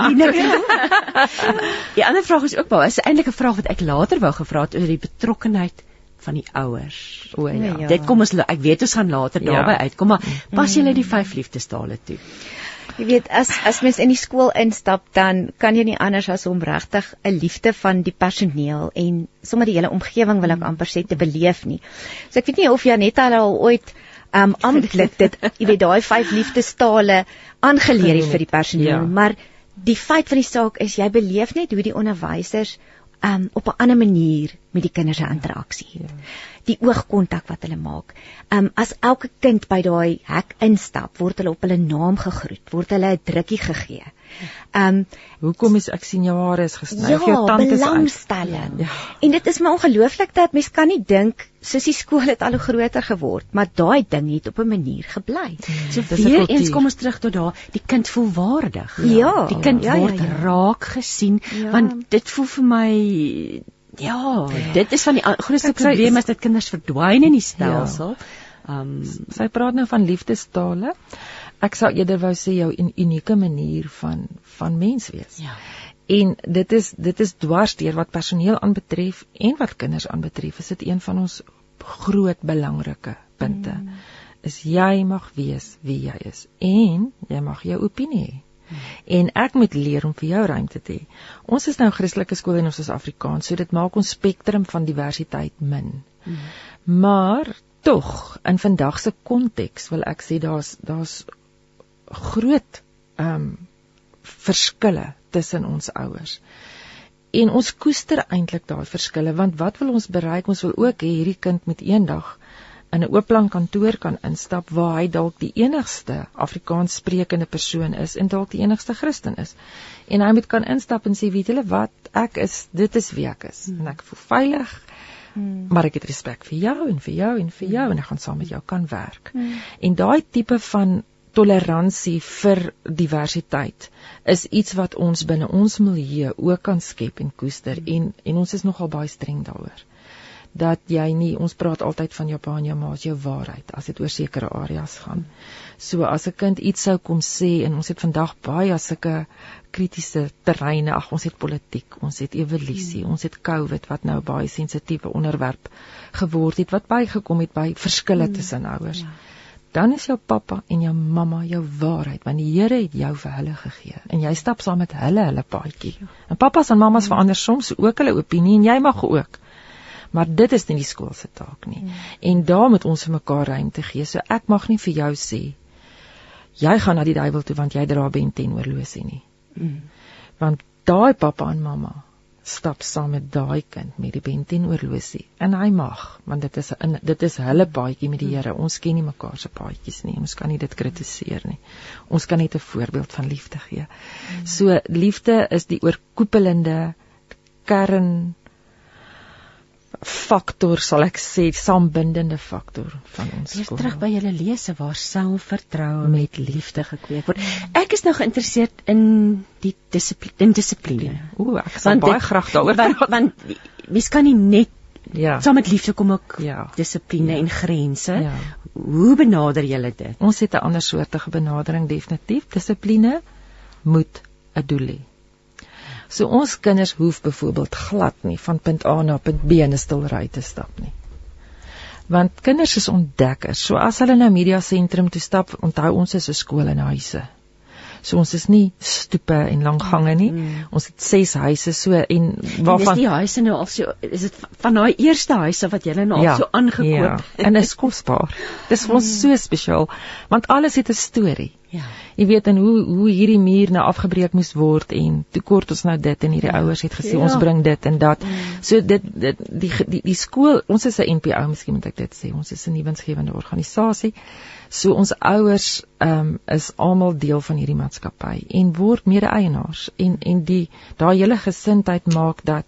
Die ander vraag is ook wel, is eintlik 'n vraag wat ek later wou gevra het oor die betrokkenheid van die ouers. O ja. ja. Dit kom ons ek weet ons gaan later ja. daarby uitkom, maar pas julle die vyf liefdestale toe. Jy weet, as as mens in die skool instap, dan kan jy nie anders as om regtig 'n liefde van die personeel en sommer die hele omgewing, wil ek amper sê, te beleef nie. So ek weet nie of Janetta al ooit um, amptelik dit, jy weet, daai vyf liefdestale aangeleer het vir die personeel, ja. maar die feit van die saak is, jy beleef net hoe die onderwysers Um, op 'n ander manier met die kinders se interaksie het. Ja. Die oogkontak wat hulle maak. Um, as elke kind by daai hek instap, word hulle op hulle naam gegroet, word hulle 'n drukkie gegee. Um, Hoekom is ek sien jou hare is gesny? Ja, jou tand is belangstelling. Ja. En dit is my ongelooflik dat mens kan nie dink, soos die skool het al hoe groter geword, maar daai ding het op 'n manier gebly. Hmm, so weer eens kom ons terug tot daar, die kind voel waardig. Ja. ja. Die kind ja, word ja, ja. raak gesien, ja. want dit voel vir my, ja, ja. dit is van die grootste probleem is dat kinders verdwyn in die stelsel. Ja. Um, sy praat nou van liefdestale. Ek sou eerder wou sê jou 'n unieke manier van van mens wees. Ja. En dit is dit is dwarsdeur wat personeel aanbetref en wat kinders aanbetref, is dit een van ons groot belangrike punte. Mm. Is jy mag wees wie jy is en jy mag jou opinie hê. Mm. En ek moet leer om vir jou ruimte te hê. Ons is nou 'n Christelike skool en ons is Afrikaans, so dit maak ons spektrum van diversiteit min. Mm. Maar tog in vandag se konteks wil ek sê daar's daar's groot ehm um, verskille tussen ons ouers. En ons koester eintlik daai verskille, want wat wil ons bereik? Ons wil ook hê hierdie kind met eendag in 'n oopplan kantoor kan instap waar hy dalk die enigste Afrikaans sprekende persoon is en dalk die enigste Christen is. En hy moet kan instap en sê, weet julle wat, ek is, dit is wie ek is. Hmm. En ek voel veilig, hmm. maar ek het respek vir jou en vir jou en vir jou hmm. en ek gaan saam met jou kan werk. Hmm. En daai tipe van toleransie vir diversiteit is iets wat ons binne ons milieu ook kan skep en koester mm. en en ons is nogal baie streng daaroor. Dat jy nie, ons praat altyd van jou pa en jou ma as jou waarheid as dit oor sekere areas gaan. Mm. So as 'n kind iets sou kom sê en ons het vandag baie sulke kritiese terreine, ag ons het politiek, ons het evolusie, mm. ons het COVID wat nou baie sensitiewe onderwerp geword het wat bygekom het by verskille mm. tussen ouers. Ja. Dan is jou pappa en jou mamma jou waarheid, want die Here het jou vir hulle gegee, en jy stap saam met hulle hulle paadjie. En pappas en mammas mm. verander soms ook hulle opinie, en jy mag ook. Maar dit is nie die skool se taak nie. Mm. En daar moet ons vir mekaar ruimte gee, so ek mag nie vir jou sê, jy gaan na die duiwel toe, want jy dra bent en oorlosie nie. Mm. Want daai pappa en mamma stap saam met daai kind met die bent en oorlosie, en hy mag, want dit is in, dit is hulle paadjie met die Here. Ons ken nie mekaar se paadjies nie, ons kan nie dit kritiseer nie. Ons kan net 'n voorbeeld van liefde gee. Mm. So liefde is die oorkoepelende kern faktor, sal ek sê, saambindende faktor van ons skool. Weer terug by julle lese waar selfvertroue met liefde gekweek word. Ek is nou geïnteresseerd in die dissipline, in dissipline. Ooh, ek sal baie dit, graag daaroor praat. Want, want mens kan nie net ja. saam met liefde kom ook ja. dissipline ja. en grense. Ja. Hoe benader julle dit? Ons het 'n ander soortige benadering definitief. Dissipline moet 'n doel hê. So ons kinders hoef byvoorbeeld glad nie van punt A na punt B in 'n stil ry te stap nie. Want kinders is ontdekkers. So as hulle na media sentrum toe stap, onthou ons is 'n skool en huise. So ons is nie stoepe en lang gange nie. Mm. Ons het ses huise so en waarvan en is die huise nou al so, is dit van daai eerste huise wat julle nou ja, al so aangekoop? Ja, en dit is kosbaar. Dis vir ons so spesiaal, want alles het 'n storie. Ja. Jy weet en hoe hoe hierdie muur nou afgebreek moes word en toe kort ons nou dit en hierdie ja. ouers het gesê ja. ons bring dit en dat. Mm. So dit dit die die die skool, ons is 'n N P O, miskien moet ek dit sê. Ons is 'n nuwensgewende organisasie. So ons ouers um, is almal deel van hierdie maatskappy en word mede-eienaars en en die daai hele gesindheid maak dat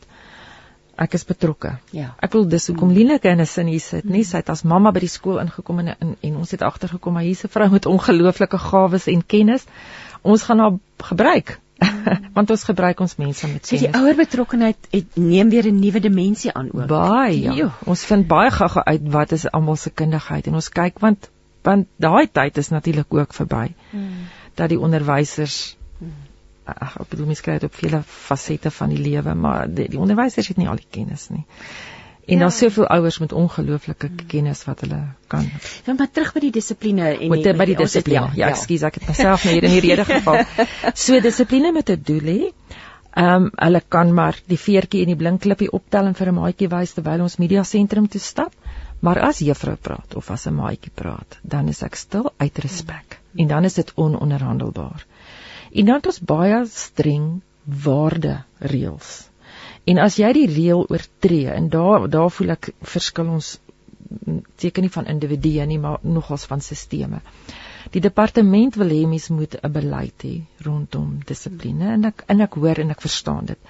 ek is betrokke. Ja. Ek wil dis hoekom Lieneke in 'n sin hier sit, nie? Sy het as mamma by die skool ingekom en, en en ons het agtergekom maar hier's 'n vrou met ongelooflike gawes en kennis. Ons gaan haar gebruik. Want ons gebruik ons mense met so kennis. Die ouer betrokkenheid het neem weer 'n nuwe dimensie aan ook. Baie. Ja. Ons vind baie gou-gou uit wat is almal se kundigheid en ons kyk want want daai tyd is natuurlik ook verby. Hmm. Dat die onderwysers hmm. ag, ek bedoel mens kry dit op vele fasette van die lewe, maar die, die onderwysers het nie al die kennis nie. En ja. daar's soveel ouers met ongelooflike hmm. kennis wat hulle kan. Ja, maar terug by die dissipline en die, die by die dissipline. Ja, ja, ekskuus, ek het myself nou hier in die rede geval. So dissipline met 'n doel hê. Ehm um, hulle kan maar die veertjie en die blinklippie optel en vir 'n maatjie wys terwyl ons media sentrum toe stap. Maar as juffrou praat of as 'n maatjie praat, dan is ek stil uit respek. En dan is dit ononderhandelbaar. En dan het ons baie streng waarde reëls. En as jy die reël oortree en daar daar voel ek verskil ons teken nie van individue nie, maar nogals van sisteme. Die departement wil hê mens moet 'n beleid hê rondom dissipline en ek en ek hoor en ek verstaan dit.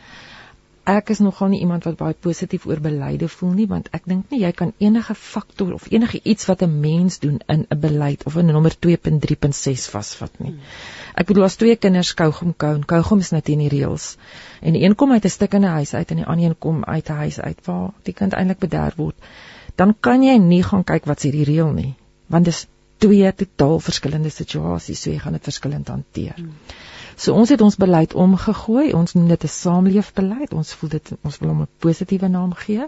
Ek is nogal nie iemand wat baie positief oor beleide voel nie, want ek dink nie jy kan enige faktor of enige iets wat 'n mens doen in 'n beleid of in nommer twee punt drie punt ses vasvat nie. Ek bedoel as twee kinders kougom kou en kougom is net in die reëls en die een kom uit 'n stuk in 'n huis uit en die ander een kom uit 'n huis uit waar die kind eintlik bederf word, dan kan jy nie gaan kyk wat sê die reël nie, want dis twee totaal verskillende situasies, so jy gaan dit verskillend hanteer. Hmm. So ons het ons beleid omgegooi, ons noem dit 'n saamleefbeleid, ons voel dit, ons wil hom 'n positiewe naam gee,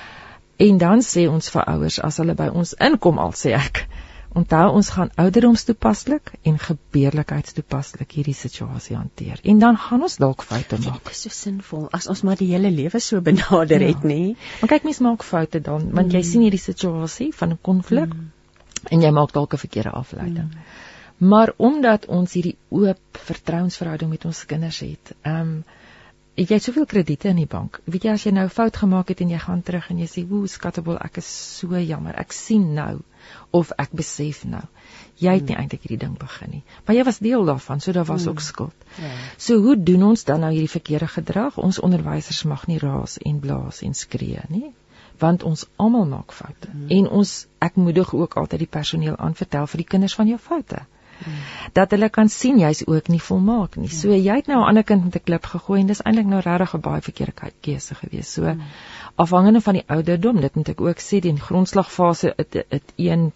en dan sê ons vir ouers, as hulle by ons inkom al sê ek, onthou ons gaan ouderdomstoepaslik en gebeurlikheidstoepaslik hierdie situasie hanteer, en dan gaan ons dalk foute maak. Dit is so sinvol, as ons maar die hele lewe so benader ja. het, nie? Maar kyk, mens maak foute dan, want mm. jy sien hierdie situasie van 'n konflik, mm. en jy maak dalk 'n verkeerde afleiding. Mm. Maar omdat ons hierdie oop vertrouensverhouding met ons kinders het, ehm um, het jy soveel krediete in die bank. Weet jy, as jy nou 'n fout gemaak het en jy gaan terug en jy sê, "Woe, skattebol, ek is so jammer. Ek sien nou of ek besef nou. Jy het nie eintlik hierdie ding begin nie, maar jy was deel daarvan, so daar was hmm. ook skuld." Ja. So hoe doen ons dan nou hierdie verkeerde gedrag? Ons onderwysers mag nie raas en blaas en skree nie, want ons almal maak foute. Hmm. En ons ek moedig ook altyd die personeel aan, vertel vir die kinders van jou foute. Hmm. Dat hulle kan sien jy's ook nie volmaak nie. So jy het nou 'n ander kind met 'n klip gegooi en dis eintlik nou regtig 'n baie verkeerde keuse gewees. So hmm. afhangende van die ouderdom, dit moet ek ook sê, die grondslagfase het, het een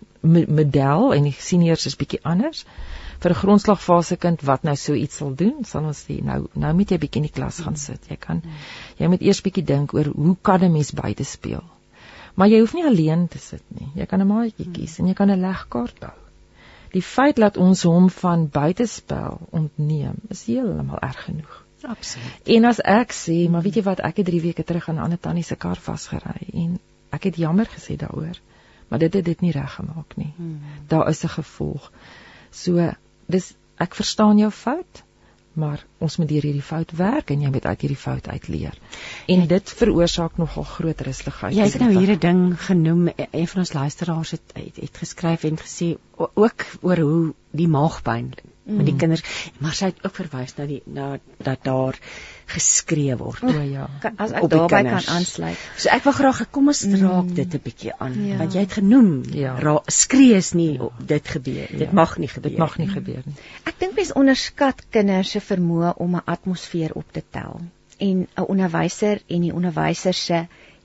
model en die seniors is bietjie anders. Vir 'n grondslagfase kind wat nou so iets sal doen, sal ons sê nou nou moet jy bietjie in die klas gaan sit. Jy kan jy moet eers bietjie dink oor hoe kan 'n mens buite speel. Maar jy hoef nie alleen te sit nie. Jy kan 'n maatjie kies en jy kan 'n legkaart hou. Die feit dat ons hom van buitespel ontneem, is heeltemal erg genoeg. Absoluut. En as ek sê, maar weet jy wat, ek het drie weke terug aan 'n ander tannie se kar vasgery en ek het jammer gesê daaroor, maar dit het dit nie reggemaak nie. Hmm. Daar is 'n gevolg. So, dis ek verstaan jou fout, maar ons moet deur hierdie fout werk en jy moet uit hierdie fout uitleer. En dit veroorsaak nogal groot rustigheid. Jy het nou hier 'n ding genoem, een van ons luisteraars het, het, het geskryf en gesê ook oor hoe die maagpyn mm. met die kinders, maar sy het ook verwys na die na dat daar geskree word. O ja. As ek daarby kan aansluit. So ek wil graag kom ons raak mm. dit 'n bietjie aan, ja. want jy het genoem, ja. ra- skree is nie ja. dit gebeur. Ja. Dit mag nie gebeur. Dit mag nie gebeur nie. Ek dink mense onderskat kinders se vermoë om 'n atmosfeer op te tel. En 'n onderwyser en die onderwyser se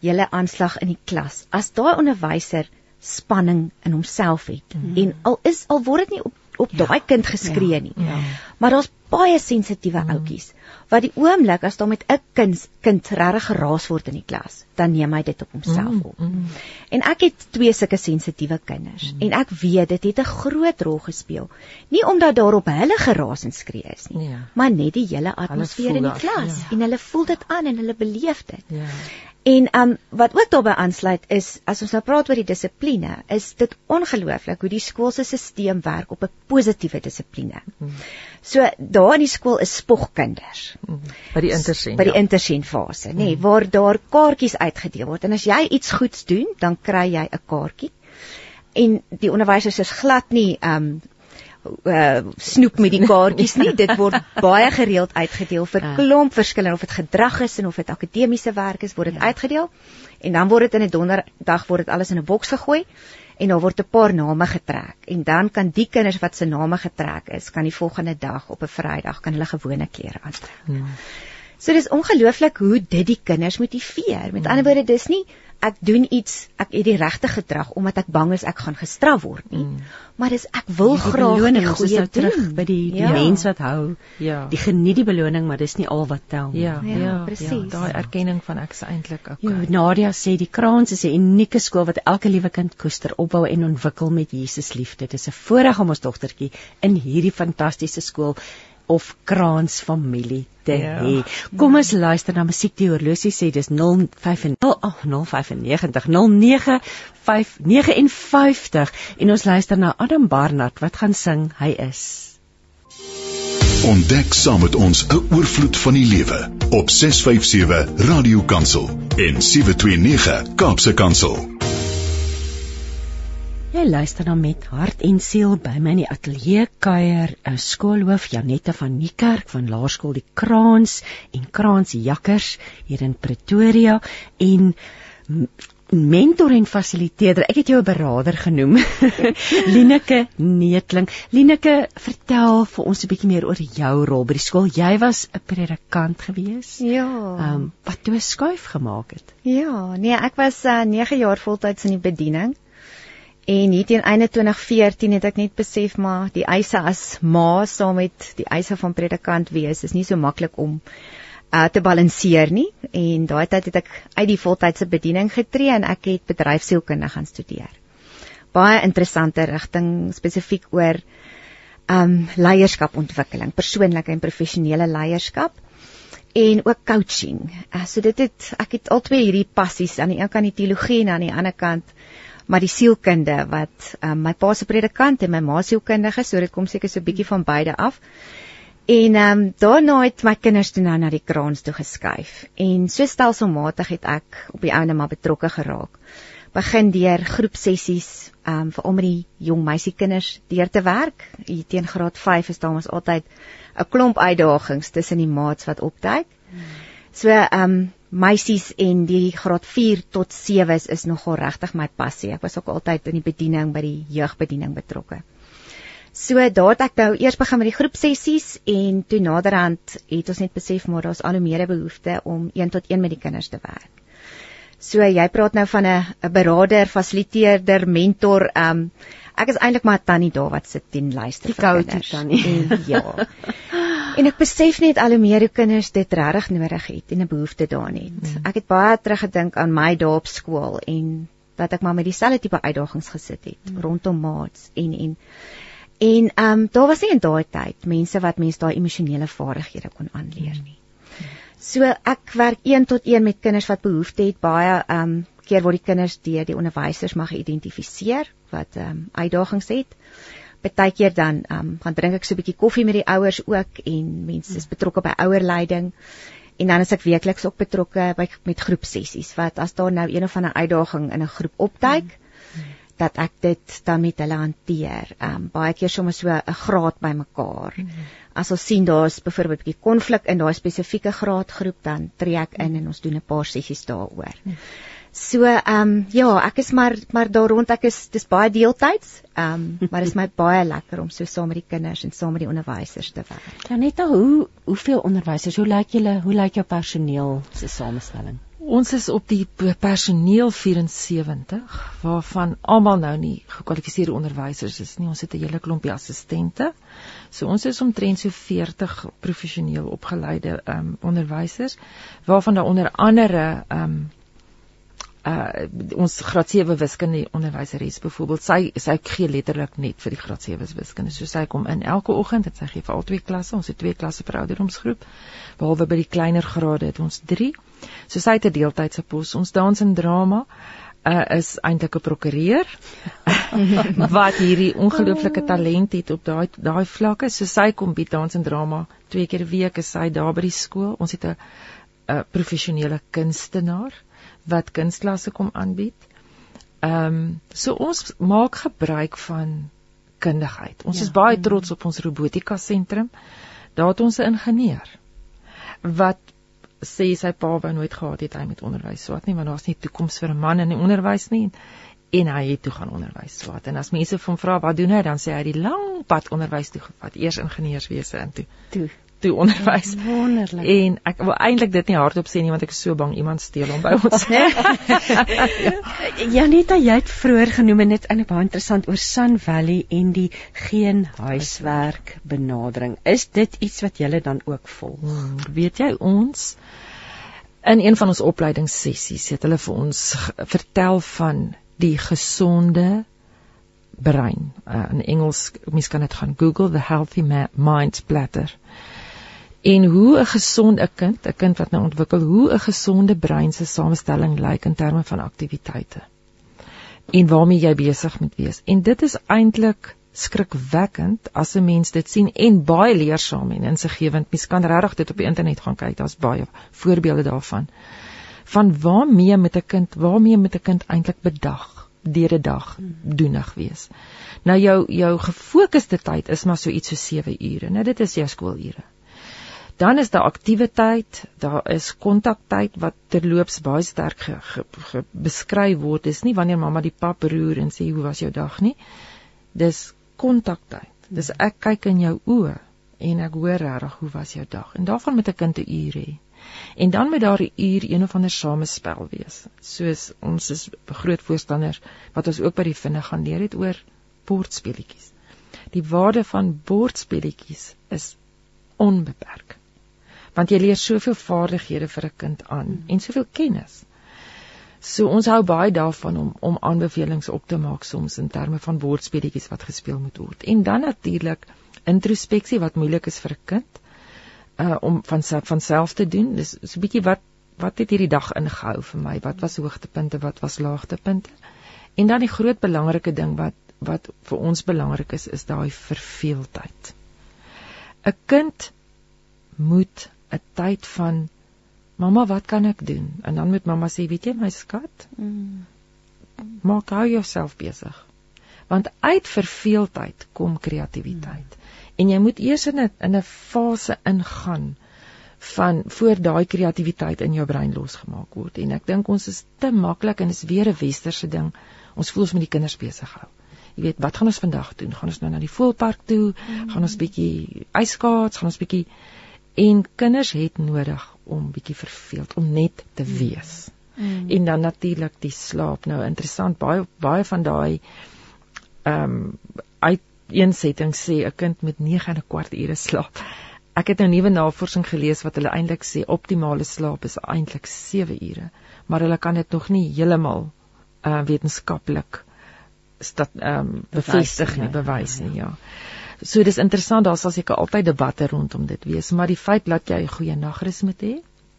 julle aanslag in die klas, as daai onderwyser spanning in homself het, mm. en al is al word dit nie op op ja. daai kind geskree ja. nie. Ja. Maar daar's baie sensitiewe mm. oudjies wat die oomblik as daar met 'n kind kind regtig geraas word in die klas, dan neem hy dit op homself mm. op. Mm. En ek het twee sulke sensitiewe kinders mm. en ek weet dit het 'n groot rol gespeel. Nie omdat daar op hulle geraas en skree is nie, ja. maar net die hele atmosfeer in die klas ja. en hulle voel dit aan en hulle beleef dit. Ja. En um, wat ook daarbey aansluit is, as ons nou praat oor die dissipline, is dit ongelooflik hoe die skoolse stelsel werk op 'n positiewe dissipline. Mm. So daar in die skool is spogkinders. Mm. By die intersien. By die ja. intersien fase, nê, nee, mm. waar daar kaartjies uitgedeel word. En as jy iets goeds doen, dan kry jy 'n kaartjie. En die onderwysers is glad nie um Uh, snoep met die kaartjies nie, dit word baie gereeld uitgedeel vir klomp verskillende, of dit gedrag is en of dit akademiese werk is, word dit ja. uitgedeel, en dan word dit in 'n donderdag word dit alles in 'n boks gegooi, en dan word 'n paar name getrek, en dan kan die kinders wat se name getrek is, kan die volgende dag op 'n Vrydag, kan hulle gewone klere aantrek. Ja. So dis ongelooflik hoe dit die kinders motiveer, met ja. ander woorde, dis nie, ek doen iets, ek het die regte gedrag, omdat ek bang is ek gaan gestraf word nie, mm. maar dis, ek wil die graag beloning, die goeie nou terug by die, die ja. mens wat hou, ja. die geniet die beloning, maar dis nie al wat tel. Ja, ja, ja, presies. Ja, daai erkenning van ek se eintlik ook. Jo, Nadia sê, die Kraans is 'n unieke skool wat elke liewe kind koester, opbou en ontwikkel met Jesus liefde. Dit is 'n voorreg om ons dogtertjie in hierdie fantastiese skool of Kraans familie te ja. hê. Kom ons luister na musiek. Die horlosie sê dis nul vyf nul nul vyf nege nul nege vyf nege vyf en ons luister na Adam Barnard wat gaan sing Hy is. Ontdek saam met ons 'n oorvloed van die lewe op ses vyf sewe Radio Kansel en sewe twee nege Kaapse Kansel. Jy luister dan met hart en siel by my in die ateljee kuier 'n skoolhoof Janette van Niekerk van Laerskool die Kraans en Kraans Jakkers hier in Pretoria en mentor en fasiliteerder. Ek het jou 'n beraader genoem. Lineke Neetling. Lineke, vertel vir ons 'n bietjie meer oor jou rol by die skool. Jy was 'n predikant gewees. Ja. Um, wat toe 'n skuif gemaak het. Ja, nee, ek was uh, nege jaar voltyds in die bediening. En hier teen einde twintig veertien het ek net besef, maar die eise as ma saam met die eise van predikant wees is nie so maklik om uh, te balanseer nie. En daai tyd het ek uit die voltydse bediening getree en ek het bedryfsielkunde gaan studeer. Baie interessante rigting, spesifiek oor um, leierskapontwikkeling, persoonlike en professionele leierskap. En ook coaching. Uh, so dit het, ek het al twee hierdie passies, aan die een kant die teologie en aan die ander kant maar die sielkunde, wat um, my pa se predikant en my ma sielkundige, so dit kom seker so 'n bietjie van beide af. En um, daarna het my kinders toe nou na die Kraans toe geskuif. En so stelselmatig het ek op die einde maar betrokke geraak. Begin deur groepsessies um, vir al met die jong meisiekinders deur te werk. Hier teen graad vyf is daar ons altyd 'n klomp uitdagings tussen die maats wat opduik. Hmm. So um, meisies en die graad vier tot sewe is, is nogal regtig my passie. Ek was ook altyd in die bediening by die jeugbediening betrokke. So daar het ek nou eers begin met die groepsessies en toe naderhand het ons net besef maar daar's al hoe meer behoefte om een tot een met die kinders te werk. So jy praat nou van 'n 'n beraader, fasiliteerder, mentor. Um, ek is eintlik maar 'n tannie daar wat sit en luister vir kinders. En, ja. En ek besef net al hoe meer hoe kinders dit regtig nodig het en 'n behoefte daarin het. Mm. Ek het baie teruggedink aan my dae op skool en dat ek maar met dieselfde tipe uitdagings gesit het mm. rondom maats en en en ehm um, daar was nie in daai tyd mense wat mense daai emosionele vaardighede kon aanleer nie. Mm. So ek werk een tot een met kinders wat behoefte het, baie ehm um, keer word die kinders deur die onderwysers mag geïdentifiseer wat ehm um, uitdagings het. Partykeer dan um, gaan drink ek so 'n bietjie koffie met die ouers ook en mense is betrokke by ouerleiding en dan is ek weekliks ook betrokke by met groepsessies wat as daar nou een of ander uitdaging in 'n groep opduik mm. dat ek dit dan met hulle hanteer. Um, baie keer sommer so 'n graad bymekaar. Mm. As ons sien daar's byvoorbeeld 'n bietjie konflik in daai spesifieke graadgroep, dan tree ek in en ons doen 'n paar sessies daaroor. Mm. So, ehm um, ja, ek is maar maar daar rond, ek is dis baie deeltyds, ehm um, maar dit is my baie lekker om so saam met die kinders en saam met die onderwysers te werk. Janette, hoe hoeveel onderwysers, hoe lyk julle, hoe lyk jou personeel se samestelling? ons is op die personeel vyf-en-sewentig, waarvan almal nou nie gekwalifiseerde onderwysers is nie. Ons het 'n hele klompie assistente. So ons is omtrent so veertig professioneel opgeleide um, onderwysers, waarvan daar onder andere um, uh, ons graad sewe wiskunde onderwyseres byvoorbeeld, sy sy gee letterlik net vir die graad sewe wiskunde. So sy kom in elke oggend en sy gee vir al twee klasse. Ons het twee klasse per ouderdomsgroep, behalwe by die kleiner grade het ons drie. So sy het 'n deeltydse pos. Ons dans en drama uh, is eintlik 'n prokureur wat hierdie ongelooflike talent het op daai daai vlakke. So sy kom bied dans en drama twee keer 'n week, is sy daar by die skool. Ons het 'n 'n professionele kunstenaar wat kunstklasse kom aanbied. Ehm um, so ons maak gebruik van kundigheid. Ons ja. is baie trots op ons robotika sentrum. Daar het ons 'n ingenieur wat sê sy pa wou nooit gehad het hy met onderwys swaat nie, want daar's nie toekoms vir 'n man in die onderwys nie, en hy het toe gaan onderwys swaat. En as mense van vra wat doen hy, dan sê hy die lang pad onderwys toe gevat, eers ingenieurswese en toe toe toe onderwys. Wonderlik. En ek wil eintlik dit nie hardop sê nie, want ek is so bang iemand steel hom by ons. Janita, jy het vroeër genoem en dit eintlik baie interessant oor Sun Valley en die geen huiswerk benadering. Is dit iets wat julle dan ook volg? Hmm, weet jy, ons in een van ons opleidingssessies het hulle vir ons vertel van die gesonde brein. Uh, in Engels, mens kan dit gaan Google, the healthy mind platter. En hoe 'n gesonde kind, 'n kind wat nou ontwikkel, hoe 'n gesonde brein se samestelling lyk in terme van aktiwiteite. En waarmee jy besig moet wees. En dit is eintlik skrikwekkend as 'n mens dit sien en baie leersaam en insiggewend. Mens kan regtig dit op die internet gaan kyk, daar's baie voorbeelde daarvan. Van waarmee met 'n kind, waarmee met 'n kind eintlik bedag, deur 'n dag doenig wees. Nou jou jou gefokusde tyd is maar so iets so sewe ure. Nou dit is jou skoolure. Dan is daar aktiwiteit, daar is kontaktyd wat terloops baie sterk ge, ge, ge, beskryf word. Dis nie wanneer mamma die pap roer en sê hoe was jou dag nie. Dis kontaktyd. Dis ek kyk in jou oë en ek hoor regtig hoe was jou dag. En daarvan moet 'n kind 'n uur hê. En dan moet daar 'n uur een of ander samespel wees. Soos ons is groot voorstanders wat ons ook by die vinnig gaan leer het oor bordspelletjies. Die waarde van bordspelletjies is onbeperk. Want jy leer soveel vaardighede vir 'n kind aan mm. en soveel kennis. So ons hou baie daarvan om om aanbevelings op te maak soms in terme van bordspelletjies wat gespeel moet word. En dan natuurlik introspeksie wat moeilik is vir 'n kind uh, om van van self te doen. Dis so 'n bietjie wat wat het hierdie dag ingehou vir my? Wat was hoogtepunte, wat was laagtepunte? En dan die groot belangrike ding wat wat vir ons belangrik is, is daai verveeldheid. 'n Kind moet 'n tyd van mamma, wat kan ek doen? En dan moet mamma sê, weet jy my skat, mm. maak hou jouself besig. Want uit verveeldheid kom kreatiwiteit. Mm. En jy moet eers in 'n in 'n fase ingaan van voor daai kreatiwiteit in jou brein losgemaak word. En ek dink ons is te maklik en is weer 'n westerse ding. Ons voel ons moet die kinders besig hou. Jy weet, wat gaan ons vandag doen? Gaan ons nou na die voelpark toe? Mm. Gaan ons bietjie ijskaats? Gaan ons bietjie... En kinders het nodig om bietjie verveeld, om net te wees. Mm. En dan natuurlik die slaap. Nou interessant, baie baie van daai ehm um, uiteensettings sê 'n kind met nege en 'n kwart ure slaap. Ek het nou nuwe navorsing gelees wat hulle eintlik sê optimale slaap is eintlik sewe ure, maar hulle kan dit nog nie heeltemal uh, wetenskaplik stat ehm um, bevestig nie, bewys nie, ja. So dis interessant, daar sal seker altyd debatte rondom dit wees, maar die feit dat jy 'n goeie nagrus moet hê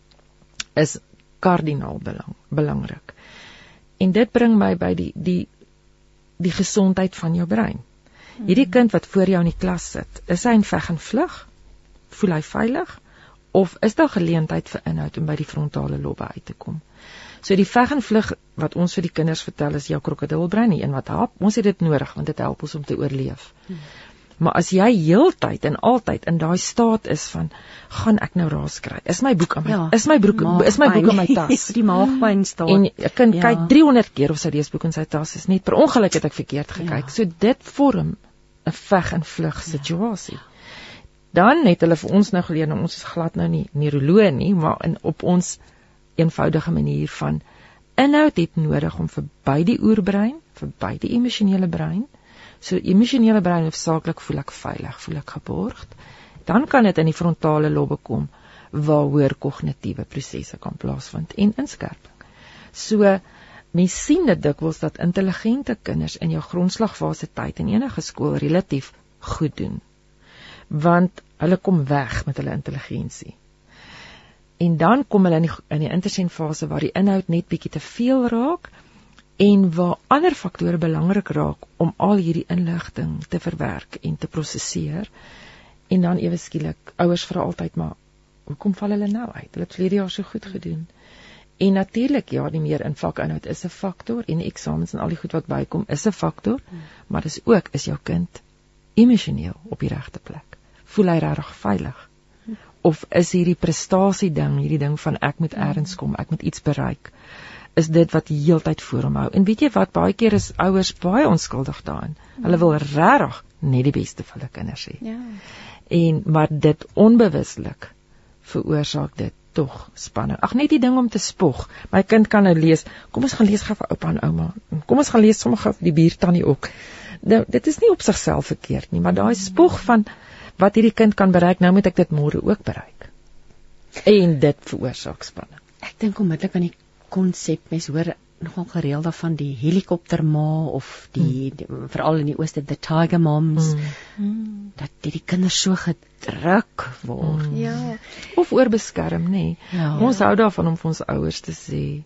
is kardinaal belang, belangrik. En dit bring my by die die die gesondheid van jou brein. Mm-hmm. Hierdie kind wat voor jou in die klas sit, is hy in veg en vlug? Voel hy veilig? Of is daar geleentheid vir inhoud om by die frontale lobbe uit te kom? So die veg en vlug wat ons vir die kinders vertel is jou krokodilbrein, die een wat hap. Ons het dit nodig want dit help ons om te oorleef. Mm. Maar as jy heeltyd en altyd in daai staat is van, gaan ek nou raas kry? Is my boek aan my, ja, is my broek, is my boek in my tas? Die maagpyn staan. En 'n kind ja. kyk driehonderd keer of sy leesboek in sy tas is, net per ongeluk het ek verkeerd gekyk. Ja. So dit vorm 'n veg en vlug situasie. Ja. Dan het hulle vir ons nou geleer, nou ons is glad nou nie neuroloë nie, maar in op ons eenvoudige manier van inhoud het nodig om verby die oerbrein, verby die emosionele brein. So emosionele brein hoofsaaklik voel ek veilig, voel ek geborgd. Dan kan dit in die frontale lobbe kom waar hoër kognitiewe prosesse kan plaasvind en inskerping. So mens sien dit dikwels dat intelligente kinders in jou grondslagfase tyd in enige skool relatief goed doen. Want hulle kom weg met hulle intelligensie. En dan kom hulle in die, in die intersensfase waar die inhoud net bietjie te veel raak en waar ander faktore belangrik raak om al hierdie inligting te verwerk en te prosesseer. En dan ewe skielik, ouers vra altyd maar, hoekom val hulle nou uit? Hulle het verlede jaar so goed gedoen. En natuurlik, ja, die meer in vakinhoud is 'n faktor en die eksamens en al die goed wat bykom is 'n faktor, maar dis ook, is jou kind emosioneel op die regte plek? Voel hy regtig veilig? Of is hierdie prestasie ding, hierdie ding van ek moet eers kom, ek moet iets bereik, is dit wat die heeltyd voor hom hou? En weet jy wat, baie keer is ouers baie onskuldig daarin. Hulle wil regtig net die beste vir hulle kinders hê. Ja. En maar dit onbewuslik veroorsaak dit tog spanning. Ag, net die ding om te spog. My kind kan nou lees, kom ons gaan lees gou vir oupa en ouma. Kom ons gaan lees sommer gou vir die buurtannie ook. Nou, dit is nie op sigself verkeerd nie, maar daai spog van wat hierdie kind kan bereik, nou moet ek dit môre ook bereik. En dit veroorsaak spanning. Ek dink onmiddellik aan die konsep, mens hoor nogal gereeld daarvan die helikopterma of die, hmm. die veral in die ooste the tiger moms, hmm. dat die, die kinders so gedruk word. Hmm. Ja. Of oorbeskerm, nê. Nee. Ja. Ons hou daarvan om vir ons ouers te sê,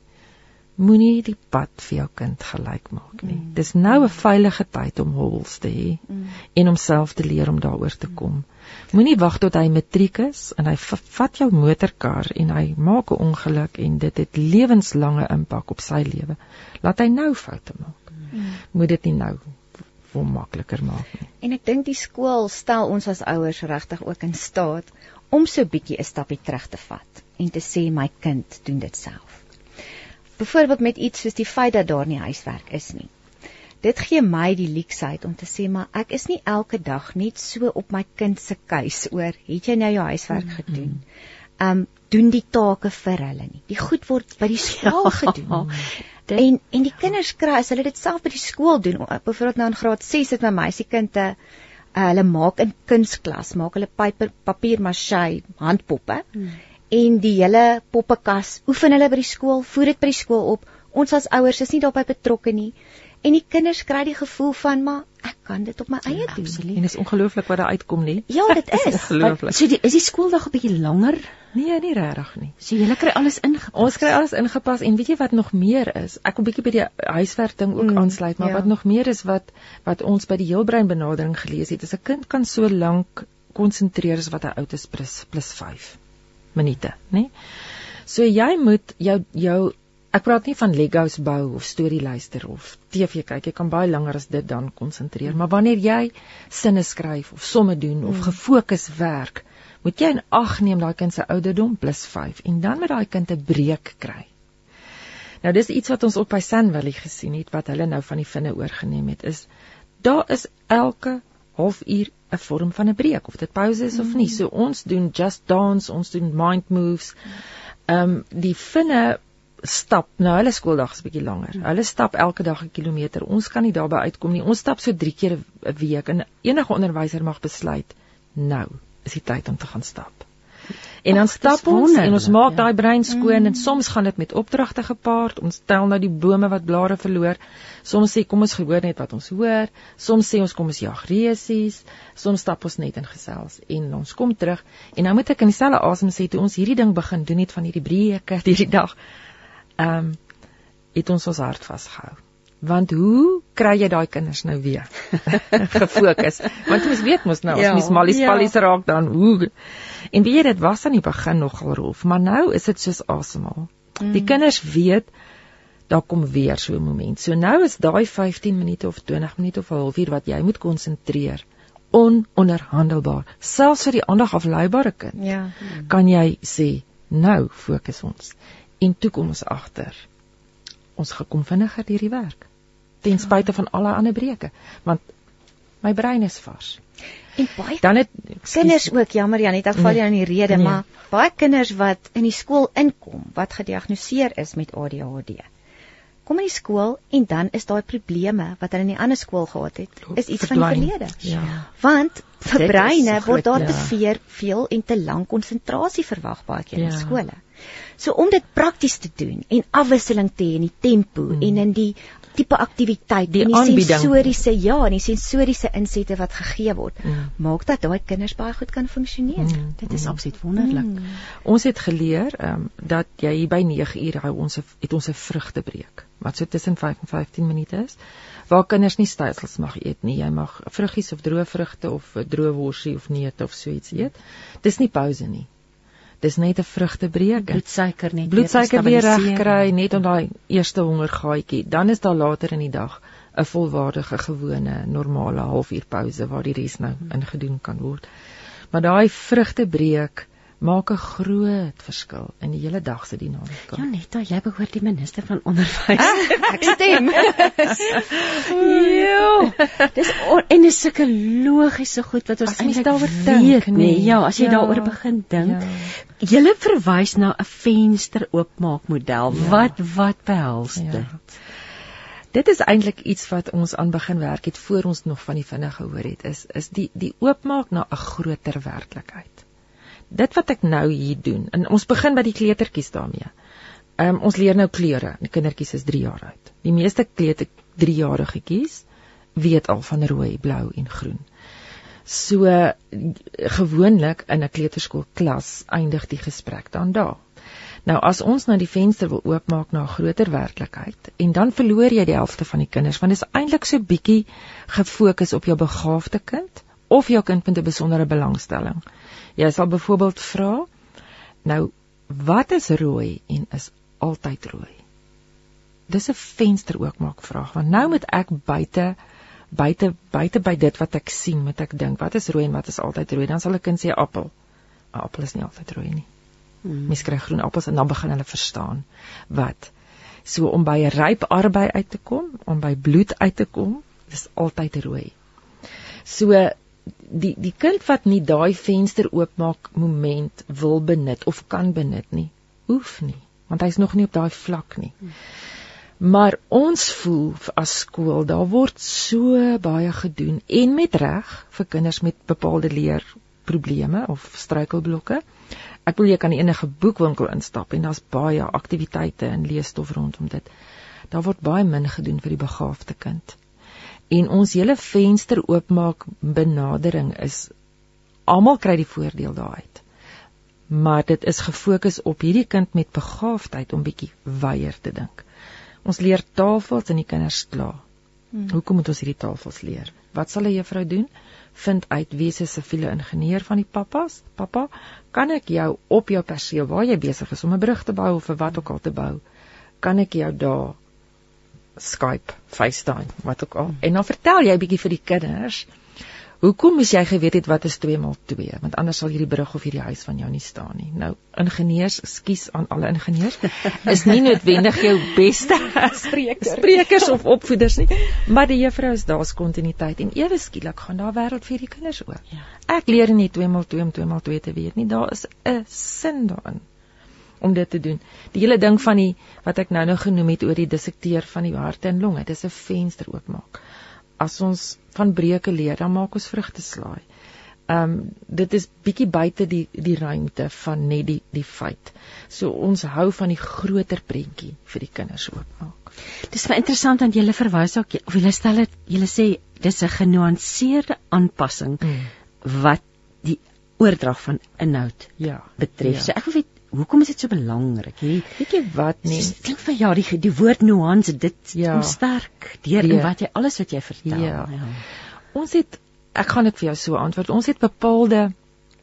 moenie die pad vir jou kind gelyk maak nie. Mm. Dis nou 'n veilige tyd om hobbels te hê mm. en om self te leer om daaroor te kom. Moenie wag tot hy matriek is en hy vat jou motorkar en hy maak 'n ongeluk en dit het lewenslange impak op sy lewe. Laat hy nou foute maak. Mm. Moet dit nie nou vir hom makliker maak nie. En ek dink die skool stel ons as ouers regtig ook in staat om so bietjie 'n stapie terug te vat en te sê my kind doen dit self. Byvoorbeeld met iets soos die feit dat daar nie huiswerk is nie. Dit gee my die leksheid om te sê, maar ek is nie elke dag net so op my kind se keus oor, het jy nou jou huiswerk mm-hmm. gedoen? Um, doen die take vir hulle nie. Die goed word by die skool ja, gedoen. Dit, en, en die kinders kry, as hulle dit self by die skool doen, byvoorbeeld nou in graad ses het my meisiekinde, uh, hulle maak in kunsklas, maak hulle papier, papier maché handpoppe, mm. en die hele poppekas oefen hulle by die skool, voer dit by die skool op. Ons as ouers is nie daarbey betrokke nie. En die kinders kry die gevoel van, maar ek kan dit op my eie ja, doen. Absoluut. En dit is ongelooflik wat daar uitkom nie. Ja, dit is. Ongelooflik. So die, is die skooldag 'n bietjie langer? Nee, nie regtig nie. So julle kry alles ingepas. Ons kry alles ingepas en weet jy wat nog meer is? Ek wil bietjie by die huiswerk ding ook mm, aansluit, maar ja. wat nog meer is wat wat ons by die heelbrein benadering gelees het, is 'n kind kan so lank konsentreer as wat hy oud is plus plus vyf minute, né? So jy moet jou jou ek praat nie van Legos bou of storie luister of T V kyk, jy kan baie langer as dit dan konsentreer, maar wanneer jy sinne skryf of somme doen of gefokus werk, moet jy in ag neem daai kind se ouderdom plus vyf en dan met daai kind 'n breek kry. Nou dis iets wat ons op by Sun Valley gesien het, wat hulle nou van die vinne oorgeneem het, is daar is elke halfuur 'n vorm van 'n breek, of dit pause is of nie. So ons doen just dance, ons doen mind moves. Ehm um, die vinne stap, nou hulle skooldag is 'n bietjie langer. Hulle stap elke dag 'n kilometer. Ons kan nie daarby uitkom nie. Ons stap so drie keer 'n week en enige onderwyser mag besluit, nou is die tyd om te gaan stap. En dan Ach, stap ons en ons maak ja. daai brein skoon mm. en soms gaan dit met opdragte gepaard. Ons tel nou die bome wat blare verloor. Soms sê kom ons gehoor net wat ons hoor. Soms sê ons kom ons jag resies. Soms stap ons net in gesels en ons kom terug. En nou moet ek in dieselfde asem sê, toe ons hierdie ding begin doen het van hierdie breuke hierdie dag, ehm um, het ons ons hart vasgehou. Want hoe kry jy daai kinders nou weer gefokus? Want ons weet mos nou, ja, as mens mallies ja. pallies raak dan, hoe. En weet jy, dit was aan die begin nogal rof, maar nou is dit soos asemhaal. Mm. Die kinders weet, daar kom weer so 'n moment. So nou is daai vyftien minute of twintig minute of 'n halfuur wat jy moet konsentreer, ononderhandelbaar. Selfs vir die aandagafleibare kind, ja. mm. kan jy sê, nou fokus ons. En toe kom ons agter, ons gekom vinniger deur die werk. Ten spyte van alle ander breuke, want My brein is vars. En baie Dan het kinders ook, jammer Janet, ek val jou in die rede, Nee. maar baie kinders wat in die skool inkom, wat gediagnoseer is met A D H D, kom in die skool en dan is daai probleme wat hulle in die ander skool gehad het, is iets van die verdwyn. verlede. Ja. Want vir Dit is breine so word daar groot, te ja. veer, veel en te lank konsentrasie verwag baie keer in Ja. skole. So om dit prakties te doen en afwisseling te hê in die tempo Mm. en in die tipe aktiwiteit Die en die aanbieding. sensoriese ja, en die sensoriese insette wat gegee word, Mm. maak dat daai kinders baie goed kan funksioneer. Mm. Dit is absoluut wonderlik. Mm. Ons het geleer um, dat jy hier by nege uur hou ons 'n- het ons 'n vrugtebreek wat so tussen vyf en vyftien minute is, waar kinders nie stysels mag eet nie. Jy mag vruggies of droë vrugte of 'n droë worsie of neute of so iets eet. Dis nie pouse nie. Dis net 'n vrugtebreek. Bloedsuiker net Bloedsuiker weer reg stabiliseer. kry net om daai eerste hongergaatjie. Dan is daar later in die dag 'n volwaardige gewone normale halfuur pouse waar die res nou ingedoen kan word. Maar daai vrugtebreek maak 'n groot verskil in die hele dag se dinamika. Ja, Netta, jy behoort die minister van onderwys. Ek stem. Ja. Dis on, en dis sulke logiese goed wat ons As mens eintlik daaroor weet, dink, nee. nee. Ja, as jy Ja. daaroor begin dink. Ja. Julle verwys na 'n venster oopmaakmodel. Ja. Wat wat behels Ja. dit? Dit is eintlik iets wat ons aan begin werk het voor ons nog van die vinnig gehoor het, is is die die oopmaak na 'n groter werklikheid. Dit wat ek nou hier doen, en ons begin by die kleutertjies daarmee. Um, ons leer nou kleure. Die kindertjies is drie jaar oud. Die meeste kleuter driejarigetjies weet al van rooi, blou en groen. So gewoonlik in 'n kleuterskoolklas eindig die gesprek dan daar. Nou as ons nou die venster wil oopmaak na 'n groter werklikheid en dan verloor jy die helfte van die kinders, want dit is eintlik so bietjie gefokus op jou begaafde kind of jou kind met 'n besondere belangstelling. Jy sal byvoorbeeld vra, nou wat is rooi en is altyd rooi? Dis 'n venster oopmaak vraag, want nou moet ek buite buite buite by dit wat ek sien, moet ek dink, wat is rooi en wat is altyd rooi? Dan sal 'n kind sê appel. 'n Appel is nie altyd rooi nie. Hmm. Mens kry groen appels en dan begin hulle verstaan wat. So om by 'n ryp arbei uit te kom, om by bloed uit te kom, dis altyd rooi. So die die kind wat nie daai venster oopmaak moment wil benut of kan benut nie, hoef nie, want hy's nog nie op daai vlak nie. Maar ons voel as skool, daar word so baie gedoen en met reg vir kinders met bepaalde leerprobleme of struikelblokke. Ek wil jy kan enige boekwinkel instap en daar's baie aktiwiteite en leesstof rondom dit. Daar word baie min gedoen vir die begaafde kind. En ons hele venster oopmaak benadering is, almal kry die voordeel daaruit. Maar dit is gefokus op hierdie kind met begaafdheid om bietjie wyeer te dink. Ons leer tafels en die kinders kla. Hmm. Hoekom moet ons hierdie tafels leer? Wat sal 'n juffrou doen? Vind uit wie is 'n siviele ingenieur van die pappas? Pappa, kan ek jou op jou perseel waar jy besig is om 'n brug te bou of vir wat ook al te bou, kan ek jou daar Skype, FaceTime, wat ook al. Hmm. En dan vertel jy 'n bietjie vir die kinders, hoekom moes jy geweet het wat is twee maal twee? Want anders sal hierdie brug of hierdie huis van jou nie staan nie. Nou, ingenieurs, skus aan alle ingenieurs, is nie noodwendig jou beste Spreker. sprekers of opvoeders nie, maar die juffrou is daar's kontinuïteit en ewe skielik gaan daar wêreld vir die kinders oop. Ja. Ek leer nie twee maal twee om twee maal twee te weet nie. Daar is 'n sin daarin om dit te doen. Die hele ding van die wat ek nou nou genoem het oor die dissekteer van die harte en longe, dis 'n venster oopmaak. As ons van breuke leer, dan maak ons vrugteslaai. Um, dit is bietjie buite die die ruimte van net die die feit. So ons hou van die groter prentjie vir die kinders oopmaak. Dis baie interessant dat julle verwys ook, of julle stel dit, julle sê dis 'n genuanceerde aanpassing Mm. wat die oordrag van inhoud Ja, betref. ja. So ek wil weet, hoekom is dit so belangrik? Jy Weet jy wat nie? Ek dink vir ja, die die woord nuance, dit Ja. kom sterk deur in Ja. wat jy alles wat jy vertel. Ja. Ons het, ek gaan dit vir jou so antwoord, ons het bepaalde,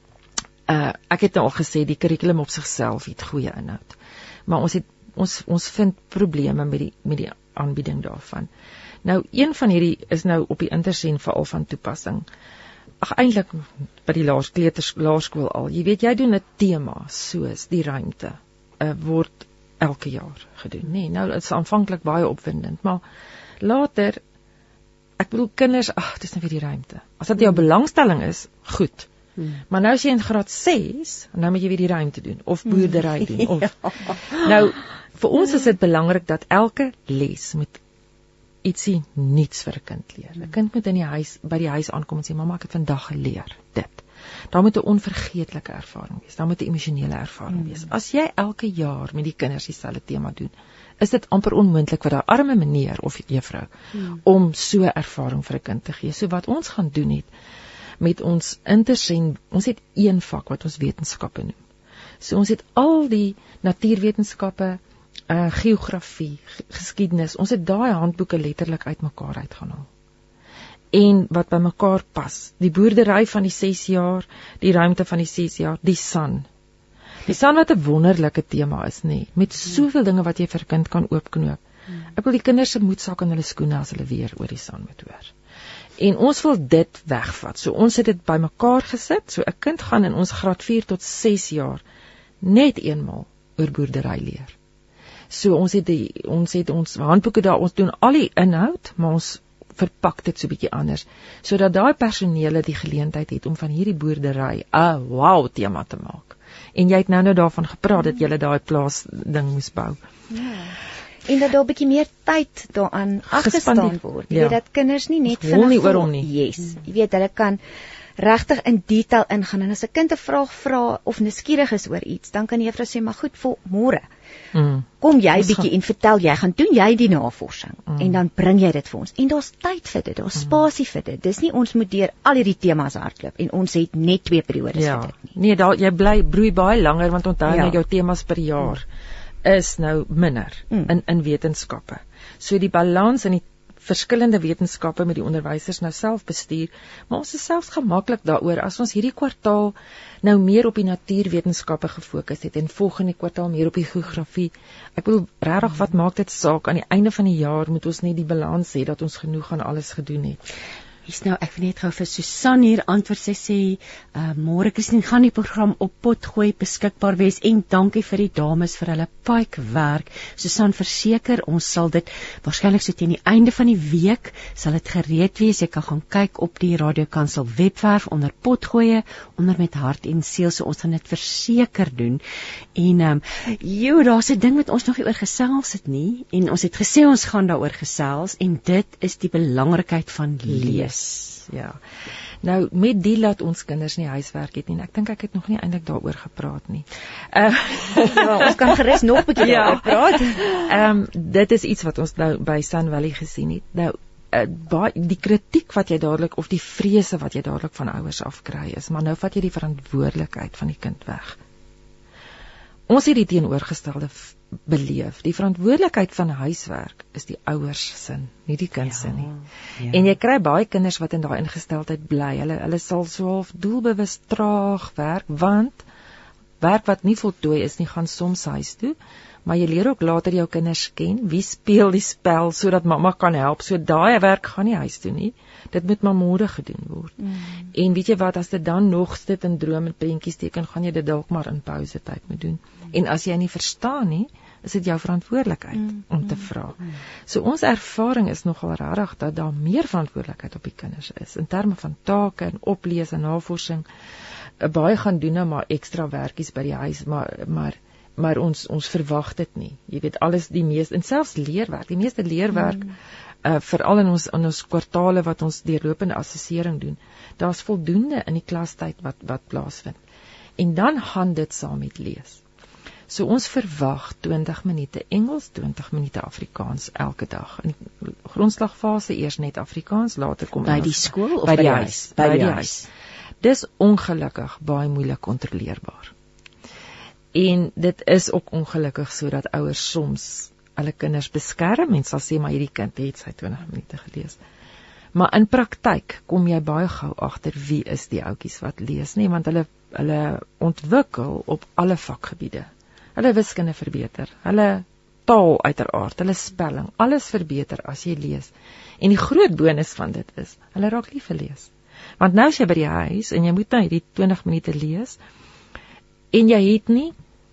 uh, ek het nou al gesê, die kurrikulum op sigself het goeie inhoud, maar ons het, ons, ons vind probleme met die, met die aanbieding daarvan. Nou, een van hierdie is nou op die intersien veral van toepassing. Ag, eintlik by die laerskool, laerskool al, jy weet, jy doen 'n tema, soos die ruimte, uh, word elke jaar gedoen, nee, nou, dit is aanvanklik baie opwindend, maar later ek bedoel kinders, ag, dit is net weer die ruimte. As dit jou belangstelling is, goed. Hmm. Maar nou as jy in graad ses, nou moet jy weer die ruimte doen of boerdery doen of ja. Nou vir ons is dit belangrik dat elke les moet ietsie nuuts vir 'n kind leer. 'n Kind moet in die huis by die huis aankom en sê mamma, ek het vandag geleer dit. Daar moet 'n onvergeetlike ervaring wees. Daar moet 'n emosionele ervaring wees. As jy elke jaar met die kinders dieselfde tema doen, is dit amper onmoontlik vir daai arme meneer of juffrou hmm. om so 'n ervaring vir 'n kind te gee. So wat ons gaan doen het met ons intersend, ons het een vak wat ons wetenskappe noem. So ons het al die natuurwetenskappe, uh, geografie, geskiedenis, ons het daai handboeke letterlik uitmekaar uitgaan haal. En wat by mekaar pas, die boerdery van die ses jaar, die ruimte van die ses jaar, die san. Die san wat 'n wonderlike tema is, nê, nee, met soveel dinge wat jy vir 'n kind kan oopknoop. Ek wil die kinders se moedsak in hulle skoene as hulle weer oor die san moet hoor. En ons wil dit wegvat. So ons het dit bymekaar gesit. So 'n kind gaan in ons graad vier tot ses jaar net eenmal oor boerdery leer. So ons het die ons het ons handboeke daar, ons doen al die inhoud, maar ons verpak dit so 'n bietjie anders, sodat daai personele die geleentheid het om van hierdie boerdery 'n wow tema te maak. En jy het nou nou daarvan gepraat dat jy daai plaas ding moes bou. Ja. En dat daar 'n bietjie meer tyd daaraan afgestaan word. Jy ja. weet dat kinders nie net vinnig nie oor hom nie. Yes. Jy weet hulle kan regtig in detail ingaan en as 'n kind 'n vraag vra of nuuskierig is oor iets, dan kan die juffrou sê maar goed, vir môre. Mm. Kom jy bietjie en vertel, jy gaan doen jy die navorsing mm. en dan bring jy dit vir ons. En daar's tyd vir dit, daar's mm. spasie vir dit. Dis nie ons moet deur al hierdie temas hardloop en ons het net twee periodes ja. vir dit nie. Nee, daar jy bly broei baie langer want onthou ja. nou jou temas per jaar mm. is nou minder mm. in in wetenskappe. So die balans in die verskillende wetenskappe met die onderwysers nou self bestuur, maar ons is selfs gemaklik daaroor as ons hierdie kwartaal nou meer op die natuurwetenskappe gefokus het en volgende kwartaal meer op die geografie. Ek bedoel regtig wat maak dit saak, aan die einde van die jaar moet ons net die balans hê dat ons genoeg aan alles gedoen het. Hier's nou, ek wil net gou vir Susan hier antwoord, sy sê, uh, môre Christine gaan die program op Potgooi beskikbaar wees en dankie vir die dames vir hulle paikwerk. Susan verseker, ons sal dit waarskynlik so teen die einde van die week sal dit gereed wees. Jy kan gaan kyk op die Radio Kansel webwerf onder Potgooi, onder met hart en siel, so ons gaan dit verseker doen. En um, joh, daar's 'n ding wat ons nog nie oor gesels het nie, en ons het gesê ons gaan daaroor gesels, en dit is die belangrikheid van lees. Ja. Nou met die laat ons kinders nie huiswerk het nie. Ek dink ek het nog nie eintlik daaroor gepraat nie. Uh, ja, ons kan gerus nog 'n bietjie ja. daaroor praat. Ehm um, dit is iets wat ons nou by Sun Valley gesien het. Nou uh, baie die kritiek wat jy dadelik of die vrese wat jy dadelik van ouers afkry is, maar nou vat jy die verantwoordelikheid van die kind weg. Ons het die teenoorgestelde beleef. Die verantwoordelikheid van huiswerk is die ouers sin, nie die kind se ja, nie. Ja. En jy kry baie kinders wat in daai ingesteldheid bly. Hulle hulle sal so half doelbewus traag werk, want werk wat nie voltooi is nie, gaan soms huis toe, maar jy leer ook later jou kinders ken, wie speel die spel sodat mamma kan help. So daai werk gaan nie huis toe nie. Dit moet maar môre gedoen word. Mm. En weet jy wat, as dit dan nog sit en droom en prentjies teken, gaan jy dit dalk maar in pouse tyd moet doen. Mm. En as jy nie verstaan nie, is dit jou verantwoordelikheid mm. om te vra. Mm. So ons ervaring is nogal rarig dat daar meer verantwoordelikheid op die kinders is, in terme van take en oplees en navorsing. Baie gaan doen nou maar ekstra werkies by die huis, maar maar maar ons ons verwag dit nie. Jy weet alles die meeste en selfs leerwerk, die meeste leerwerk mm. uh, veral in ons in ons kwartale wat ons deurlopende assessering doen. Daar's voldoende in die klastyd wat wat plaasvind. En dan gaan dit saam met lees. So ons verwag twintig minute Engels, twintig minute Afrikaans elke dag. In grondslagfase eers net Afrikaans, later kom by die skool of by die, die huis? huis. By, by die, die huis. huis. Dis ongelukkig baie moeilik kontroleerbaar. En dit is ook ongelukkig sodat ouers soms hulle kinders beskerm en sal sê maar hierdie kind het sy twintig minute gelees. Maar in praktyk kom jy baie gou agter wie is die ouetjies wat lees nie, want hulle hulle ontwikkel op alle vakgebiede. Hulle wiskunde verbeter, hulle taal uiteraard, hulle spelling, alles verbeter as jy lees. En die groot bonus van dit is, hulle raak lief vir lees. Want nou is jy by die huis en jy moet nou hierdie twintig minute lees en jy het nie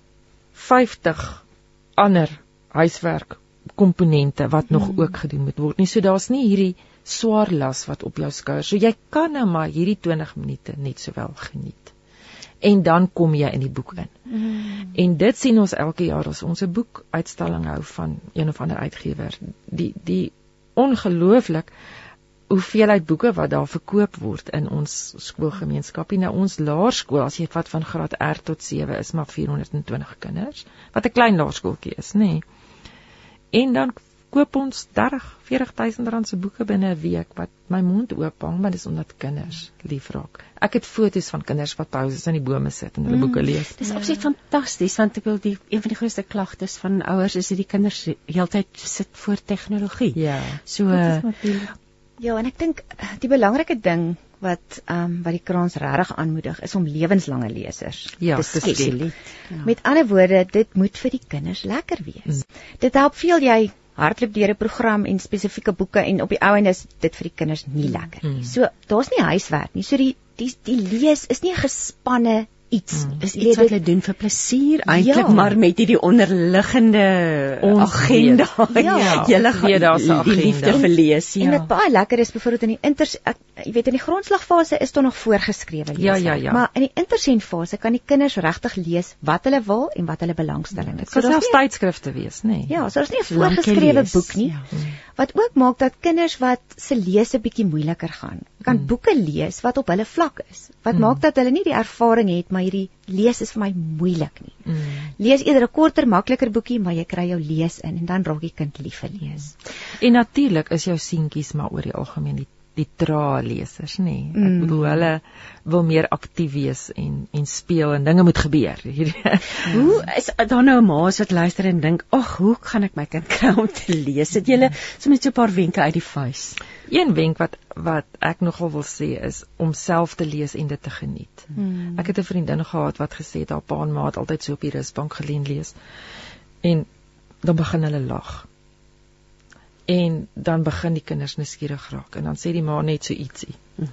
vyftig ander huiswerk komponente wat nog mm. ook gedoen moet word nie. So daar's nie hierdie swaar las wat op jou skouers. So jy kan nou maar hierdie twintig minute net sowel geniet. En dan kom jy in die boek in. Mm. En dit sien ons elke jaar as ons 'n boekuitstalling hou van een of ander uitgewer. Die die ongelooflik hoeveelheid boeke wat daar verkoop word in ons skoolgemeenskap. Nou ons laerskool, as jy vat van graad R tot sewe, is maar vierhonderd en twintig kinders, wat 'n klein laerskooltjie is, nê. Nee. En dan koop ons dertig, veertig duisend rand se boeke binne 'n week, wat my mond oop hang, maar dis omdat kinders lief raak. Ek het foto's van kinders wat pauses in die bome sit en hulle mm, boeke lees. Dis absoluut ja. fantasties, want ek wil die een van die grootste klagtes van ouers is dat die kinders heeltyd sit voor tegnologie. Ja. So uh, ja, en ek dink die belangrike ding wat um, wat die Kraans regtig aanmoedig is om lewenslange lesers ja, te skep. Ja. Met ander woorde, dit moet vir die kinders lekker wees. Mm. Dit help veel jy hardloop deur 'n program en spesifieke boeke en op die ou en is dit vir die kinders nie lekker nie. Mm. So daar's nie huiswerk nie. So die die die lees is nie 'n gespanne iets. Mm. Is iets wat hulle doen vir plesier eintlik, ja. maar met hierdie onderliggende agenda. Ja, julle gaan die liefde verlees. Ja. En wat baie lekker is byvoorbeeld in die inter ek, jy weet in die grondslagfase is daar nog voorgeskrewe lees. Ja, ja, ja. Maar in die intersentfase kan die kinders regtig lees wat hulle wil en wat hulle belangstelling is. Dit kan selfs tydskrifte wees, nê. Nee. Ja, so daar's nie 'n voorgeskrewe boek nie. Ja. Wat ook maak dat kinders wat se lees 'n bietjie moeiliker gaan, kan mm. boeke lees wat op hulle vlak is. Wat mm. maak dat hulle nie die ervaring het maar hierdie lees is vir my moeilik nie. Mm. Lees eerder 'n korter, makliker boekie, maar jy kry jou lees in en dan raak die kind lief vir lees. En natuurlik is jou seentjies maar oor die algemeen die die trae lesers, nê. Nee. Mm. Ek bedoel hulle wil meer aktief wees en en speel en dinge moet gebeur. Hoe is daar nou 'n ma wat luister en dink, "Ag, hoe gaan ek my kind kry om te lees?" Het julle sommer so 'n paar wenke uit die vuis? Een wenk wat wat ek nogal wil sê is om self te lees en dit te geniet. Hmm. Ek het 'n vriendin gehad wat gesê het haar pa en ma het altyd so op die rusbank geleen lees. En dan begin hulle lag. En dan begin die kinders nuuskierig raak en dan sê die ma net so ietsie. Hmm.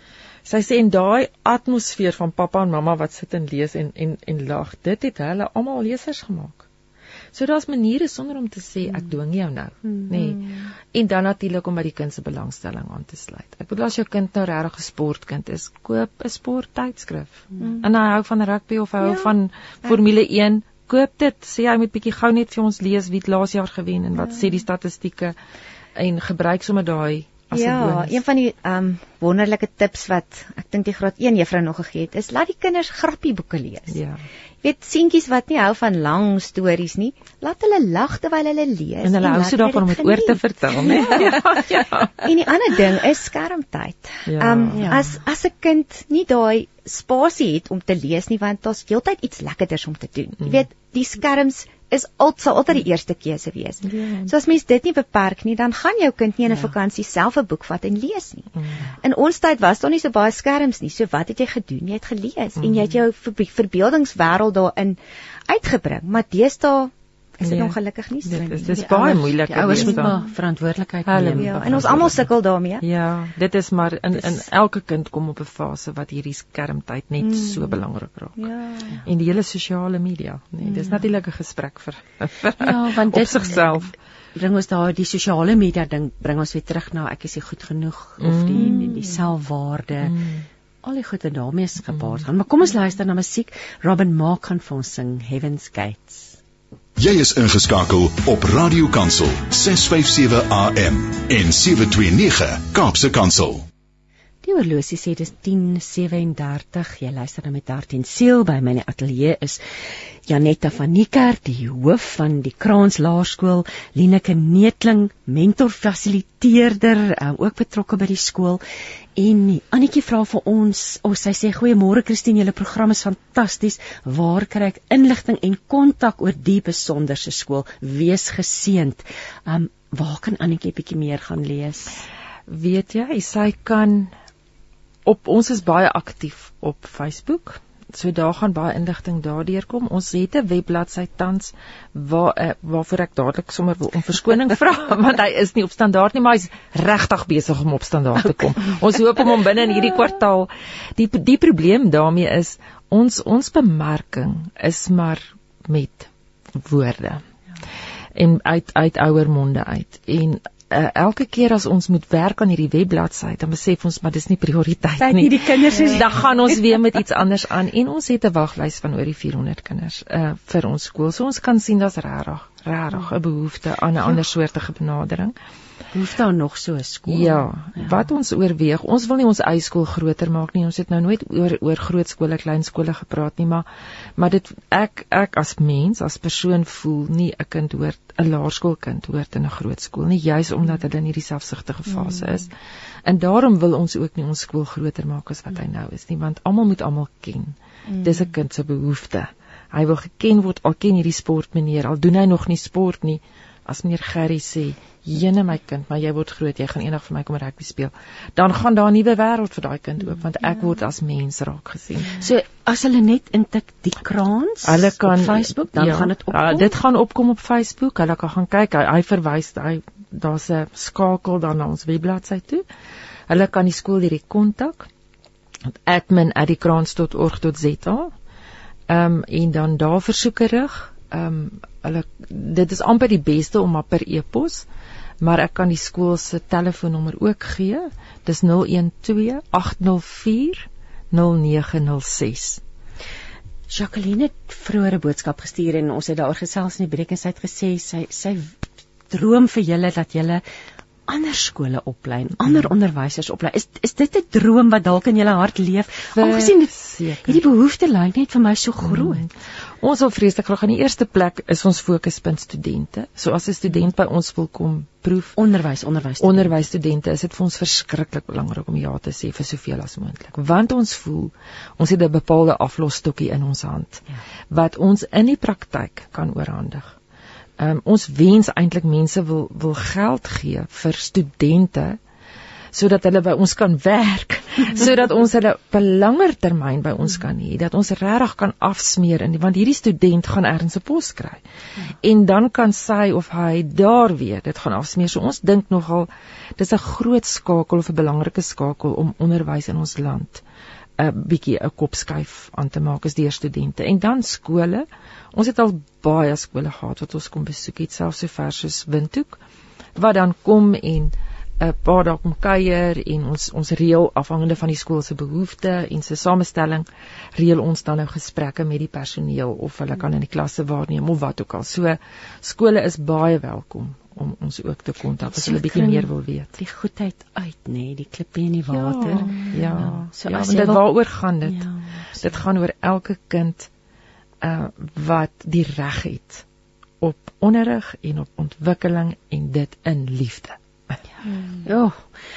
Sy sê en daai atmosfeer van pappa en mamma wat sit en lees en en en lag, dit het hulle almal lesers gemaak. So daar's maniere sonder om te sê ek dwing jou nou, nê. Nee. En dan natuurlik om by die kind se belangstelling aan te sluit. Ek bedoel as jou kind nou regtig 'n sportkind is, koop 'n sporttydskrif. Mm. En hy hou van rugby of hy hou ja. van Formule een, koop dit. Sê hy moet bietjie gou net vir ons lees wie het laas jaar gewen en wat ja. sê die statistieke en gebruik sommer daai as 'n ja, bonus. Een van die um, wonderlike tips wat ek dink die graad een juffrou nog gegee het, is laat die kinders grappieboeke lees. Ja. Jy weet seentjies wat nie hou van lang stories nie, laat hulle lag terwyl hulle lees. En hulle hou so daarvan om dit oor te vertel, né? Ja, ja. En die ander ding is skermtyd. Ja, um, ja. As as 'n kind nie daai spasie het om te lees nie, want daar's heeltyd iets lekkerders om te doen. Mm. Jy weet, die skerms is altyd sal altyd die eerste keuse wees. Ja. So as mens dit nie beperk nie, dan gaan jou kind nie in 'n ja. vakansie self 'n boek vat en lees nie. Mm. In ons tyd was daar nie so baie skerms nie. So wat het jy gedoen? Jy het gelees mm. en jy het jou verbeeldingswêreld daarin uitgebring. Maar deesdae is dit nee. ongelukkig nie so nie. Dit is baie moeilik. Ouers moet maar verantwoordelikheid neem. Ja, en ons almal sukkel daarmee. Ja, dit is maar in in elke kind kom op 'n fase wat hierdie skermtyd net mm. so belangrik raak. Ja. En die hele sosiale media, nee, dis natuurlik 'n gesprek vir, vir ja, want dit sigself bring ons daar die sosiale media ding bring ons weer terug na ek is nie goed genoeg of mm. die die selfwaarde. Mm. Al die goeie daarmee is gepaard gaan. Maar kom ons luister na musiek. Robin Mark gaan vir ons sing Heaven's Gates. Jy is ingeskakel op Radio Kansel ses vyf sewe A M en sewe twee nege Kaapse Kansel. Die horlosie sê dis tien sewendertig. Jy luister nou met hart en siel. By my in die ateljee is Janetta van Niekerk, die hoof van die Kraans Laerskool, Lieneke Neetling, mentor fasiliteerder, um, ook betrokke by die skool. En Annetjie vra vir ons, oh, sy sê goeiemôre Christine, julle program is fantasties. Waar kry ek inligting en kontak oor die besonderse skool? Wees geseënd. Um, waar kan Annetjie bietjie meer gaan lees? Weet jy, sy kan op ons is baie aktief op Facebook. So daar gaan baie inligting daardeur kom. Ons het 'n webbladsy tans waar uh, waarvoor ek dadelik sommer wil om verskoning vra want hy is nie op standaard nie, maar hy's regtig besig om op standaard te kom. Okay. Ons hoop om hom binne in hierdie kwartaal. Die die probleem daarmee is ons ons bemarking is maar met woorde. Ja. En uit uit ouer monde uit. En uh, elke keer as ons moet werk aan hierdie webbladsy, dan besef ons maar dis nie prioriteit Tyd nie. nie, die kinders is Dan gaan ons weer met iets anders aan en ons het 'n waglys van oor die vierhonderd kinders uh, vir ons skool. So ons kan sien daar's regtig regtig 'n behoefte aan 'n ander soortige benadering. Behoefte aan nog so 'n skool. Ja, ja, wat ons oorweeg, ons wil nie ons eie skool groter maak nie. Ons het nou nooit oor oor groot skole, klein skole gepraat nie, maar maar dit ek ek as mens, as persoon voel nie 'n kind hoort 'n laerskoolkind hoort in 'n groot skool nie, juis omdat hulle in hierdie selfsugtige fase is. En daarom wil ons ook nie ons skool groter maak as wat hy nou is nie, want almal moet almal ken. Dis 'n kind se behoefte. Hy wil geken word, al ken hierdie sportmeneer, al doen hy nog nie sport nie. As meneer Gerry sê, "Jene my kind, maar jy word groot, jy gaan eendag vir my kom rugby speel." Dan gaan daar 'n nuwe wêreld vir daai kind oop, want ek word as mens raak gesien. So as hulle net intik die kraans Hulle kan op Facebook, dan ja, gaan dit opkom. Ja, dit gaan opkom op Facebook. Hulle kan gaan kyk. Hy, hy verwys hy daar's 'n skakel dan na ons webbladsy toe. Hulle kan die skool direk kontak. admin at die kraans dot org dot za. Ehm um, en dan daar versoeke rig. Ehm um, hulle dit is amper die beste om maar per e-pos, maar ek kan die skool se telefoonnommer ook gee. Dis nul een twee agt nul vier nul nege nul ses. Jacqueline het vroeër 'n boodskap gestuur en ons het daaroor gesels in die breek en sy het gesê sy sy droom vir julle dat julle ander skole oplei, ander mm. onderwysers oplei. Is is dit 'n droom wat dalk in julle hart leef? Aangesien dit hierdie behoefte lyk net vir my so groot. Mm. Ons wil vreeslik graag aan die eerste plek is ons fokuspunt studente. So as 'n student by ons wil kom proef onderwys, onderwys, onderwysstudente, is dit vir ons verskriklik belangrik om ja te sê vir soveel as moontlik. Want ons voel ons het 'n bepaalde aflosstokkie in ons hand ja. wat ons in die praktyk kan oorhandig. Um, ons wens eintlik mense wil wil geld gee vir studente sodat hulle by ons kan werk, sodat ons hulle op 'n langer termyn by ons kan hê, dat ons regtig kan afsmeer in, want hierdie student gaan ergens 'n pos kry. En dan kan sy of hy daar weer dit gaan afsmeer. So ons dink nogal dis 'n groot skakel of 'n belangrike skakel om onderwys in ons land 'n bietjie 'n kopskuif aan te maak as deur studente. En dan skole. Ons het al baie skole gehad wat ons kom besoek het, selfs so ver soos Windhoek, wat dan kom en 'n paar dae kom kuier en ons ons reël afhangende van die skool se behoefte en sy samestelling, reël ons dan nou gesprekke met die personeel of hulle kan in die klasse waarneem of wat ook al. So skole is baie welkom om ons ook te kontak as hulle bietjie meer wil weet. Die goedheid uit, nê, nee, die klippie in die water. Ja, ja. ja. So ja as dit jy wil... waaroor gaan dit? Ja, dit gaan oor elke kind uh, wat die reg het op onderrig en op ontwikkeling en dit in liefde. Ja,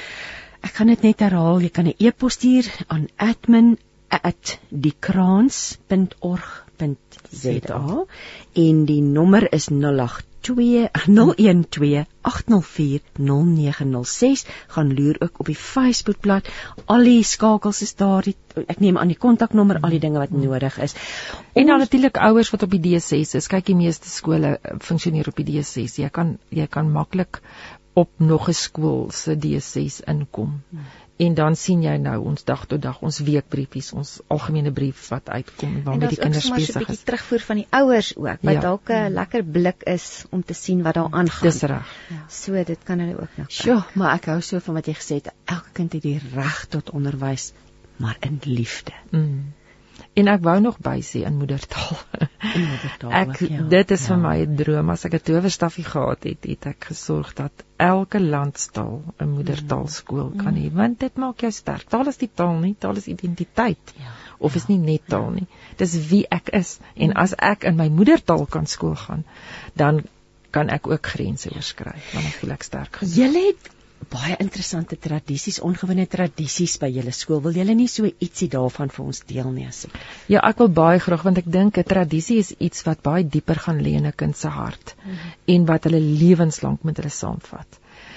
ek kan dit net herhaal, jy kan 'n e-pos stuur aan admin at die kraans dot org dot za en die nommer is nul agt twee nul een twee agt nul vier nul nege nul ses. Gaan loer ook op die Facebookblad. Al die skakels is daar, die, ek neem aan die kontaknommer, al die dinge wat nodig is. En dan natuurlik ouers wat op die D ses is. Kyk, die meeste skole funksioneer op die D ses. Jy kan jy kan maklik op nog 'n skool se D ses inkom. Hmm. En dan sien jy nou ons dag tot dag, ons weekbriefies, ons algemene brief wat uitkom waarmee die kinders besig is. En daar's ook 'n bietjie terugvoer van die ouers ook, wat ja. dalk 'n hmm. lekker blik is om te sien wat daar aangaan. Dis reg. Ja. So dit kan hulle ook nou. Sjoe, maar ek hou so van wat jy gesê het, elke kind het die reg tot onderwys, maar in liefde. Mm. En ek wou nog by sê in moedertaal. In moedertaal. Ek ja. dit is ja. vir my 'n droom. As ek 'n towerstafie gehad het, het ek gesorg dat elke landstaal 'n moedertaalskool mm. kan hê, want dit maak jou sterk. Taal is nie taal nie, taal is identiteit. Ja. Of is nie net taal nie. Dis wie ek is. En mm. as ek in my moedertaal kan skool gaan, dan kan ek ook grense oorskry, want dan voel ek sterk genoeg. Julle het baie interessante tradisies, ongewone tradisies by julle skool. Wil julle nie so ietsie daarvan vir ons deel nie asseblief? Ja, ek wil baie graag, want ek dink 'n tradisie is iets wat baie dieper gaan lê in 'n kind se hart mm-hmm. en wat hulle lewenslank met hulle saamvat.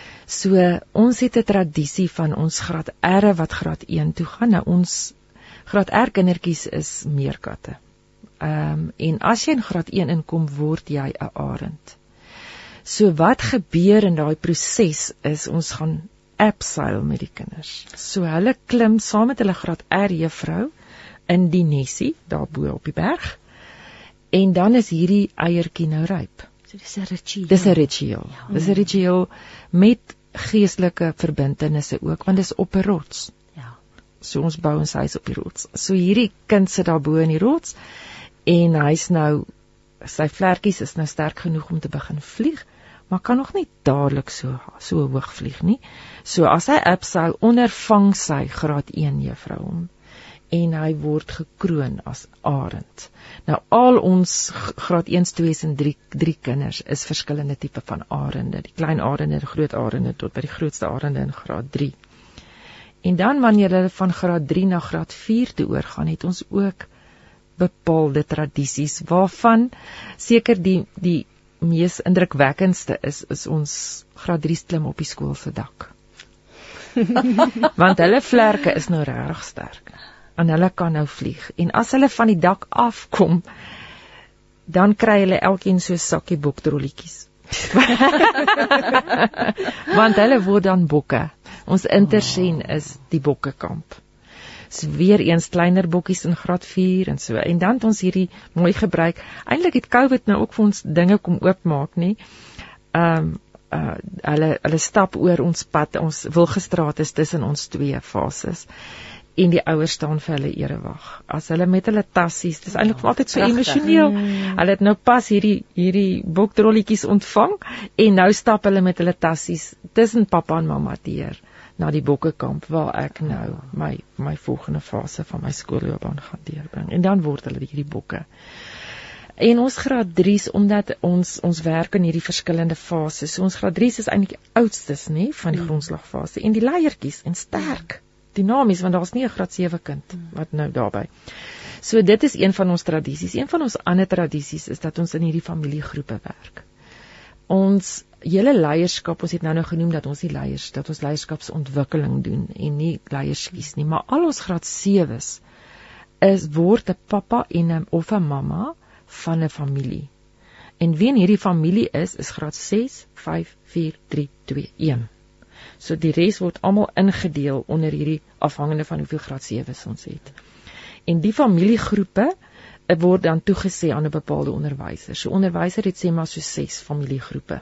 So ons het 'n tradisie van ons graad R wat graad een toe gaan. Nou ons graad R kindertjies is meerkatte. Ehm um, en as jy in graad een inkom, word jy 'n arend. So wat gebeur in daai proses is ons gaan abseil met die kinders. So hulle klim saam met hulle graad R juffrou in die nesie daarbo op die berg. En dan is hierdie eiertjie nou ryp. So dis 'n ritueel. Dis 'n ritueel. Ja. Dis 'n ritueel met geestelike verbintenisse ook, want dis op 'n rots. Ja. So ons bou ons huis op die rots. So hierdie kind sit daar bo in die rots en hy's nou sy vlekkies is nou sterk genoeg om te begin vlieg, maar kan nog nie dadelik so so hoog vlieg nie. So as hy abseil, ondervang sy graad een juffrou hom en hy word gekroon as arend. Nou al ons graad een, twee en drie, drie kinders is verskillende tipe van arende, die klein arende, die groot arende tot by die grootste arende in graad drie. En dan wanneer hulle van graad drie na graad vier toe oorgaan, het ons ook bepaalde tradisies waarvan seker die die mees indrukwekkendste is is ons graad drie klim op die skool se dak. Want hulle vlerke is nou regtig sterk en hulle kan nou vlieg en as hulle van die dak afkom dan kry hulle elkeen so 'n sakkie boktrolletjies. Want hulle word dan bokke. Ons intersien is die bokkekamp. So weer eens kleiner bokkies in graad vier en so. En dan het ons hierdie mooi gebruik. Eintlik het COVID nou ook vir ons dinge kom oopmaak, nie? Ehm um, uh, hulle hulle stap oor ons pad. Ons Wilgestraat is tussen ons twee fases. En die ouers staan vir hulle erewag. As hulle met hulle tassies, dis eintlik oh, altyd so emosioneel. Mm. Hulle het nou pas hierdie hierdie boktrolletjies ontvang en nou stap hulle met hulle tassies tussen pappa en mamma deur na die bokkekamp waar ek nou my my volgende fase van my skoolloopbaan gaan deurbring. En dan word hulle hierdie bokke. En ons graad drie's omdat ons ons werk in hierdie verskillende fases. So ons graad drie's is eintlik die oudstes, nê, van die grondslagfase en die leiertjies en sterk, dinamies want daar's nie 'n graad sewe kind wat nou daarby. So dit is een van ons tradisies. Een van ons ander tradisies is dat ons in hierdie familiegroepe werk. Ons hele leierskap, ons het nou nou genoem dat ons die leiers, dat ons leierskapsontwikkeling doen en nie leiers kies nie, maar al ons graad sewes is word 'n pappa en 'n of 'n mamma van 'n familie. En wie in hierdie familie is, is graad ses, vyf, vier, drie, twee, een. So die res word almal ingedeel onder hierdie afhangende van hoeveel graad sewes ons het. En die familiegroepe word dan toegesê aan 'n bepaalde onderwyser. So onderwyser het sê maar so ses familiegroepe.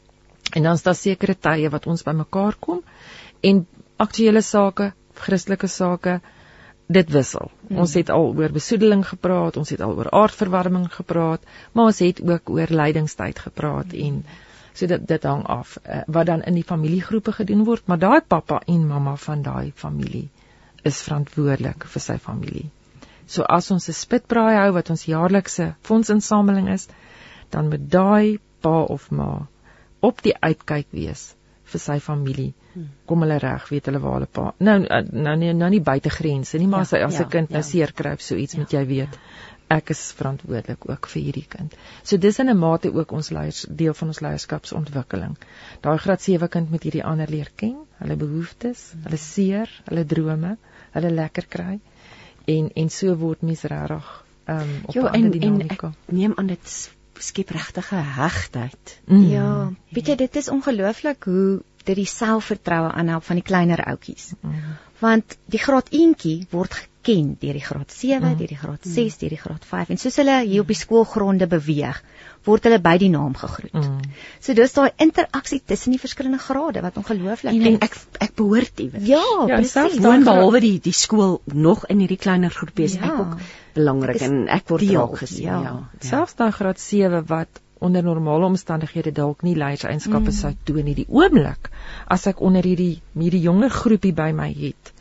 En dan is daar sekere tye wat ons bymekaar kom en aktuele sake, Christelike sake, dit wissel. Hmm. Ons het al oor besoedeling gepraat, ons het al oor aardverwarming gepraat, maar ons het ook oor lydingstyd gepraat hmm. en so dit dit hang af uh, wat dan in die familiegroepe gedoen word, maar daai pappa en mamma van daai familie is verantwoordelik vir sy familie. So as ons 'n spitbraai hou wat ons jaarlikse fondsinsameling is, dan moet daai pa of ma op die uitkyk wees vir sy familie. Kom hulle reg, weet hulle waar hulle pa. Nou nou nie nou nie buitegrense nie, maar ja, as 'n ja, kind nou ja. seer kry of so iets, ja, moet jy weet. Ek is verantwoordelik ook vir hierdie kind. So dis in 'n mate ook ons leiers, deel van ons leierskapsontwikkeling. Daai graad sewe kind moet hierdie ander leer ken, hulle behoeftes, hulle seer, hulle drome, hulle lekker kry. En en so word mens regtig ehm um, op 'n ander dinamika. En ek neem aan dit skep regtige hegtheid. Mm. Ja, weet jy, dit is ongelooflik hoe dit die selfvertroue aanhelp van die kleiner ouetjies. Mm. Want die graad eentjie word geken deur die graad sewe, mm. deur die graad ses, deur die graad vyf en soos hulle hier op die skoolgronde beweeg, word hulle by die naam gegroet. Mm. So dis daai interaksie tussen die verskillende grade wat ongelooflik en, en ek ek behoort iewers. Ja, ja presies. Dan behalwe die die skool nog in hierdie kleiner groepie is ja. ek ook belangrik en ek word raak gesien. Ja. Ja. Selfs daai graad sewe wat onder normale omstandighede dalk nie leierseienskappe mm. sou toon nie, die oomblik as ek onder hierdie hierdie jonger groepie by my het.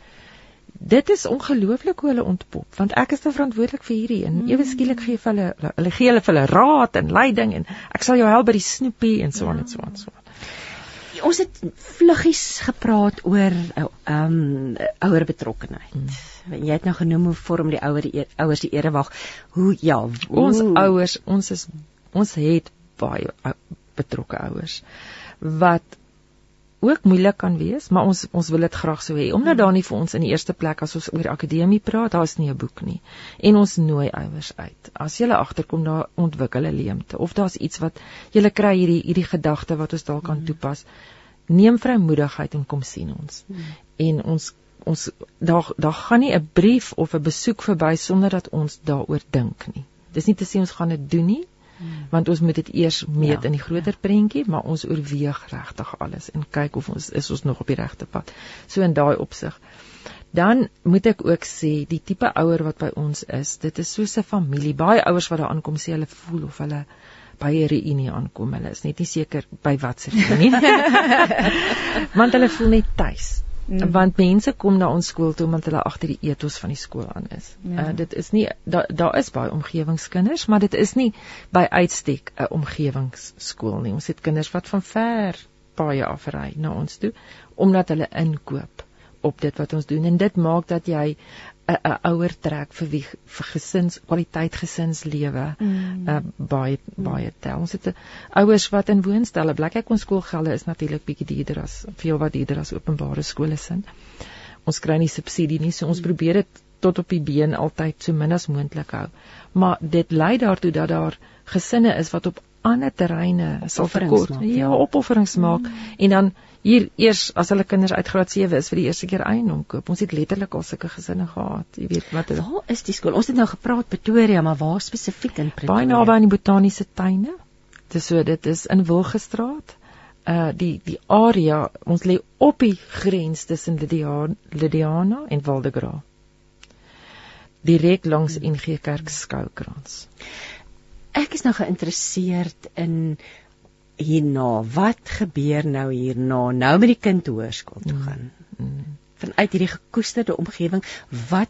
Dit is ongelooflik hoe hulle ontpop, want ek is te verantwoordelik vir hierdie en mm. ewe skielik gee vir hulle hulle gee hulle vir hulle raad en leiding en ek sal jou help by die snoepie en so aan ja. en so aan so. Ons het vluggies gepraat oor ehm um, ouer betrokkenheid. Mm. Jy het nou genoem hoe vorm die ouer die ouers die erewag. Hoe ja, hoe, ons ouers, ons is ons het baie betrokke ouers wat ook moeilik kan wees, maar ons ons wil dit graag so hê. Omdat daar nie vir ons in die eerste plek as ons oor akademie praat, daar is nie 'n boek nie. En ons nooi ouers uit. As jy agterkom daar ontwikkel 'n leemte of daar's iets wat jy kry hierdie hierdie gedagte wat ons dalk kan toepas, neem vrymoedigheid en kom sien ons. Hmm. En ons ons daar daar gaan nie 'n brief of 'n besoek verby sonder dat ons daaroor dink nie. Dis nie te sê ons gaan dit doen nie, Hmm. Want ons moet dit eers meet ja, in die groter prentjie, maar ons oorweeg regtig alles en kyk of ons is ons nog op die regte pad. So in daai opsig. Dan moet ek ook sê, die tipe ouer wat by ons is, dit is soos 'n familie. Baie ouers wat daar aankom sê hulle voel of hulle by 'n reunie aankom. Hulle is net nie seker by wat se reunie. Want hulle voel net tuis. Mm. Want mense kom na ons skool toe omdat hulle agter die etos van die skool aan is. Ja. Uh, dit is nie daar daar is baie omgewingskinders, maar dit is nie by uitstek 'n omgewingsskool nie. Ons het kinders wat van ver paaie afry na ons toe omdat hulle inkoop op dit wat ons doen, en dit maak dat jy 'n ouer trek vir wie vir gesins kwaliteit gesinslewe mm. uh, baie baie tel. Ons het ouers wat in woonstelle bly. Kyk, ons skoolgelde is natuurlik bietjie duurder as veel wat duurder as openbare skole sin. Ons kry nie subsidie nie, so ons mm. probeer dit tot op die been altyd so min as moontlik hou. Maar dit lei daartoe dat daar gesinne is wat op ander terreine sal verkort, ja, opofferings maak mm. en dan hier eers as hulle kinders uit graad sewe is vir die eerste keer eiendom koop. Ons het letterlik al sulke gesinne gehad. Jy weet wat. Waar is die skool? Ons het nou gepraat Pretoria, maar waar spesifiek in Pretoria? Baie naby aan die botaniese tuine. Dis so, dit is in Wilgestraat. Uh die die area, ons lê op die grens tussen Lydiana, Lydiana en Waldegra. Direk langs N G Kerk Skoukrans. Ek is nou geïnteresseerd in hierna, wat gebeur nou hierna, nou met die kind hoërskool toe gaan, mm, mm. vanuit hierdie gekoesterde omgewing, wat,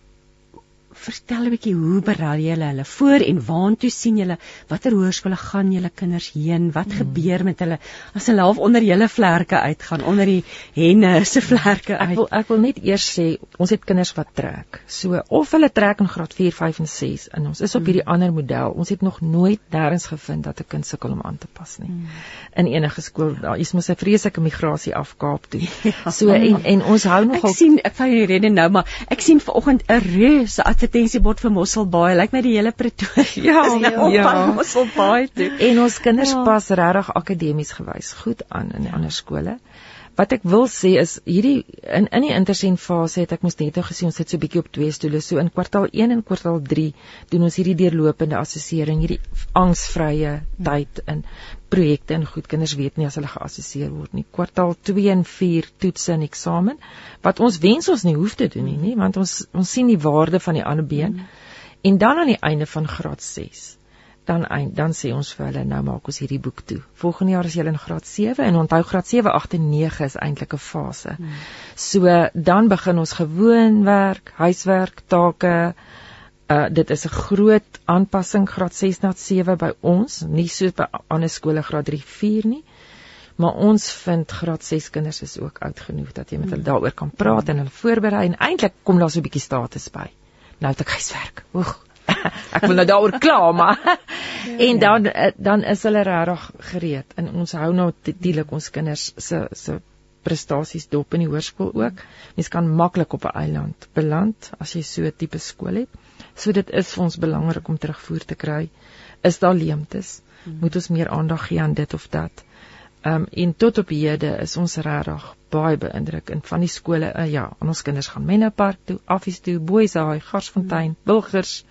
vertel 'n bietjie, hoe berei julle hulle voor en waartoe sien julle, watter hoërskole gaan julle kinders heen, wat mm. gebeur met hulle, as hulle half onder julle vlerke uitgaan, onder die henne se vlerke uit? Ek wil, ek wil net eers sê, ons het kinders wat trek, so, of hulle trek in graad vier, vyf en ses, en ons is op hierdie mm. ander model, ons het nog nooit nêrens gevind dat 'n kind sukkel om aan te pas nie, mm. in enige skool, daar is mos 'n vreeslike migrasie af Kaap toe, ja. so, en, en ons hou nogal, ek sien, ek van die rede nou, maar ek sien vanoggend 'n reuse advertensiebord vir Mosselbaai, lyk my die hele Pretoria ja, ja, ja. Mosselbaai toe. En ons kinders ja. pas regtig akademies gewys goed aan in die ja. ander skole. Wat ek wil sê is, hierdie, in, in die intersien fase het ek mos net nou gesien, ons sit so bietjie op twee stoele, so in kwartaal een en kwartaal drie doen ons hierdie deurlopende assessering, hierdie angsvrye tyd in projekte en goed, kinders weet nie as hulle geassesseer word nie. Kwartaal twee en vier toetse en eksamen, wat ons wens ons nie hoef te doen nie, nie want ons, ons sien die waarde van die ander been, mm. en dan aan die einde van graad ses, dan, dan sê ons vir hulle, nou maak ons hierdie boek toe. Volgende jaar is julle in graad sewe, en onthou graad sewe, agt en nege is eintlik 'n fase. Hmm. So, dan begin ons gewoon werk, huiswerk, take, uh, dit is 'n groot aanpassing, graad ses na sewe by ons, nie so by ander skole graad drie, vier nie, maar ons vind graad ses kinders is ook oud genoeg, dat jy met hulle daaroor kan praat, en hulle voorberei, en eintlik kom daar so 'n bietjie status by. Nou het ek huiswerk, oeg, ek wil nou daaroor klaar, maar en dan dan is hulle regtig gereed, en ons hou nou natuurlik ons kinders se se prestasies dop in die hoërskool ook. Mens kan maklik op 'n eiland beland as jy so 'n tipe skool het. So dit is vir ons belangrik om terugvoer te kry. Is daar leemtes? Hmm. Moet ons meer aandag gee aan dit of dat? Um, en tot op hede is ons regtig baie beïndruk en van die skole, uh, ja, ons kinders gaan Mennepark toe, Affies toe, Booyshaai, Garsfontein, Wilgers,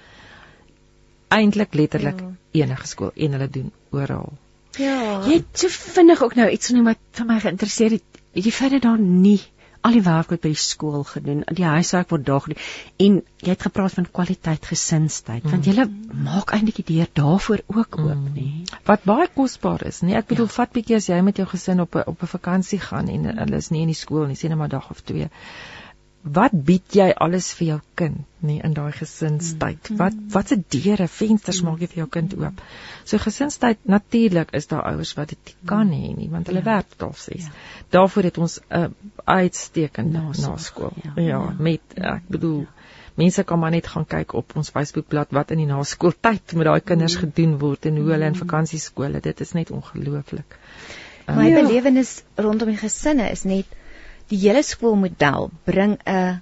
eintlik letterlik ja. enige skool, en hulle doen oral. Ja. Jy het so vinnig ook nou iets genoem wat vir my geïnteresseerd het, die feit dat daar nie al die werk wat by die skool gedoen, die huiswerk word daar gedoen, en jy het gepraat van kwaliteit gesinstyd, mm. want julle maak eintlik die deur daarvoor ook mm. oop, nie? Wat baie kosbaar is, nie? Ek bedoel, ja. vat bietjie as jy met jou gesin op 'n op 'n vakansie gaan, en hulle is nie in die skool nie, sê net maar dag of twee, wat bied jy alles vir jou kind, nie, in daai gesinstyd? Mm. Wat wat se deure, vensters mm. maak jy vir jou kind oop? So gesinstyd, natuurlik is daar ouers wat dit kan hê nie, want hulle ja. werk tot half ses. Ja. Daarvoor het ons 'n uh, uitstekende naskool. Ja. Ja, ja, met ek bedoel, ja. mense kan maar net gaan kyk op ons Facebookblad wat in die naskooltyd met daai kinders mm. gedoen word en hoe hulle in vakansieskole, dit is net ongelooflik. Um, My ja. belewenis rondom die gesinne is net die hele skoolmodel bring 'n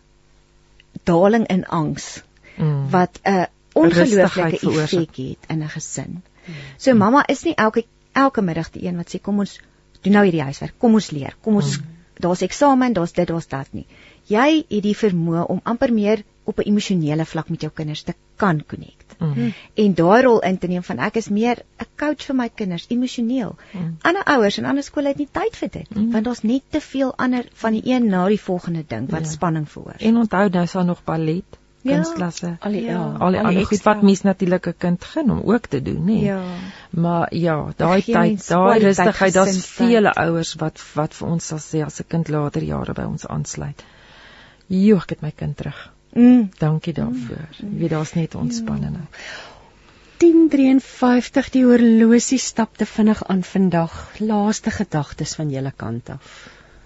daling in angs mm. wat 'n ongelooflike effek het in 'n gesin. Mm. So mamma is nie elke elke middag die een wat sê kom ons doen nou hierdie huiswerk, kom ons leer, kom ons mm. daar's eksamen, daar's dit, daar's dat nie. Jy het die vermoë om amper meer op 'n emosionele vlak met jou kinders te kan connect. Mm. En daai rol in te neem van ek is meer 'n coach vir my kinders, emosioneel. Mm. Ander ouers en ander skole het nie tyd vir dit nie, Mm. want daar's net te veel ander van die een na die volgende ding wat Ja. spanning veroorsaak. En onthou nou is daar nog ballet, Ja. kunstklasse. Al die, Ja. ja, Al die al die ander goed extra- wat mens natuurlik 'n kind gun om ook te doen, nê. Ja. Maar ja, daai Gee tyd, mens daai kwaliteit, rustigheid, daar's gesindheid. vele ouers wat wat vir ons sal sê as 'n kind later jare by ons aansluit. Jo, ek het my kind terug. Mm. Dankie daarvoor. Jy weet daar's net ontspannende. tien drieënvyftig die horlosie stap te vinnig aan vandag. Laaste gedagtes van julle kant af.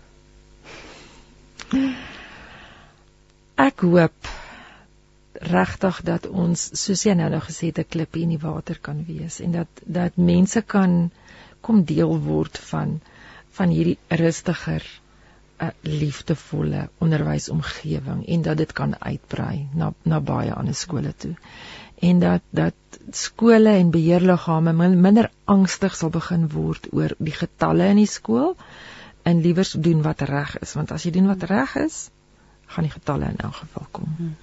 Ek hoop regtig dat ons, soos jy nou nou gesê het, 'n klippie in die water kan wees en dat dat mense kan kom deel word van van hierdie rustiger, 'n liefdevolle onderwysomgewing en dat dit kan uitbrei na na baie ander skole toe. En dat dat skole en beheerliggame min, minder angstig sal begin word oor die getalle in die skool en liewers doen wat reg is, want as jy doen wat reg is, gaan die getalle in elk geval kom. En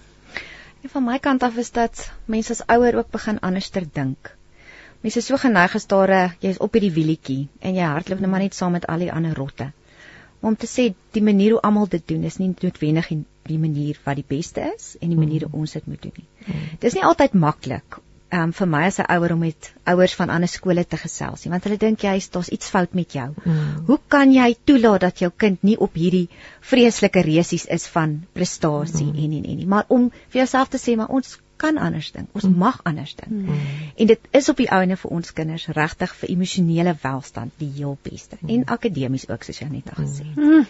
van my kant af is dat mense as ouer ook begin anderster dink. Mense is so geneig as daar jy is op hierdie wielietjie en jy hardloop net maar net saam met al die ander rotte. Maar om te sê die manier hoe almal dit doen is nie noodwendig die, die manier wat die beste is en die manier hoe ons dit moet doen nie. Mm. Dis nie altyd maklik um, vir my as 'n ouer om met ouers van ander skole te gesels nie, want hulle dink jy daar's iets fout met jou. Mm. Hoe kan jy toelaat dat jou kind nie op hierdie vreeslike resies is van prestasie mm. en en en nie, maar om vir jouself te sê maar ons kan anders dink, ons mm. mag anders dink. Mm. En dit is op die ouene vir ons kinders regtig vir emosionele welstand die heel beste mm. en akademies ook soos jy net al gesê het. Mm.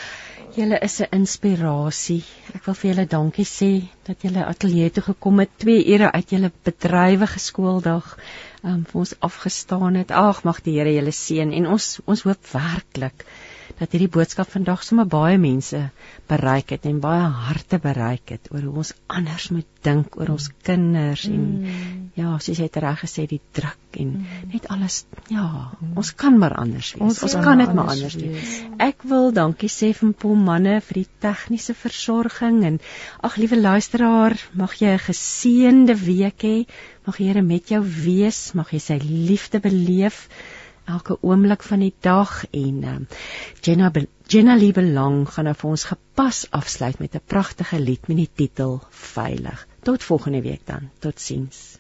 Julle is 'n inspirasie. Ek wil vir julle dankie sê dat julle ateljee toe gekom het, twee ure uit julle bedrywige skooldag um, vir ons afgestaan het. Ag, mag die Here julle seën en ons ons hoop werklik dat hierdie boodskap vandag sommer baie mense bereik het en baie harte bereik het oor hoe ons anders moet dink oor ons kinders en Mm. ja, soos jy het reg gesê, die druk en mm. net alles, ja, ons ons kan maar anders wees. Ons, ons kan dit maar anders doen. Ek wil dankie sê vir Paul Manne vir die tegniese versorging en ag liewe luisteraar, mag jy 'n geseënde week hê. Mag die Here met jou wees, mag jy sy liefde beleef elke oomblik van die dag en um, Jenna Be- Jenna Liebelang gaan nou vir ons gepas afsluit met 'n pragtige lied met die titel Veilig. Tot volgende week dan. Totsiens.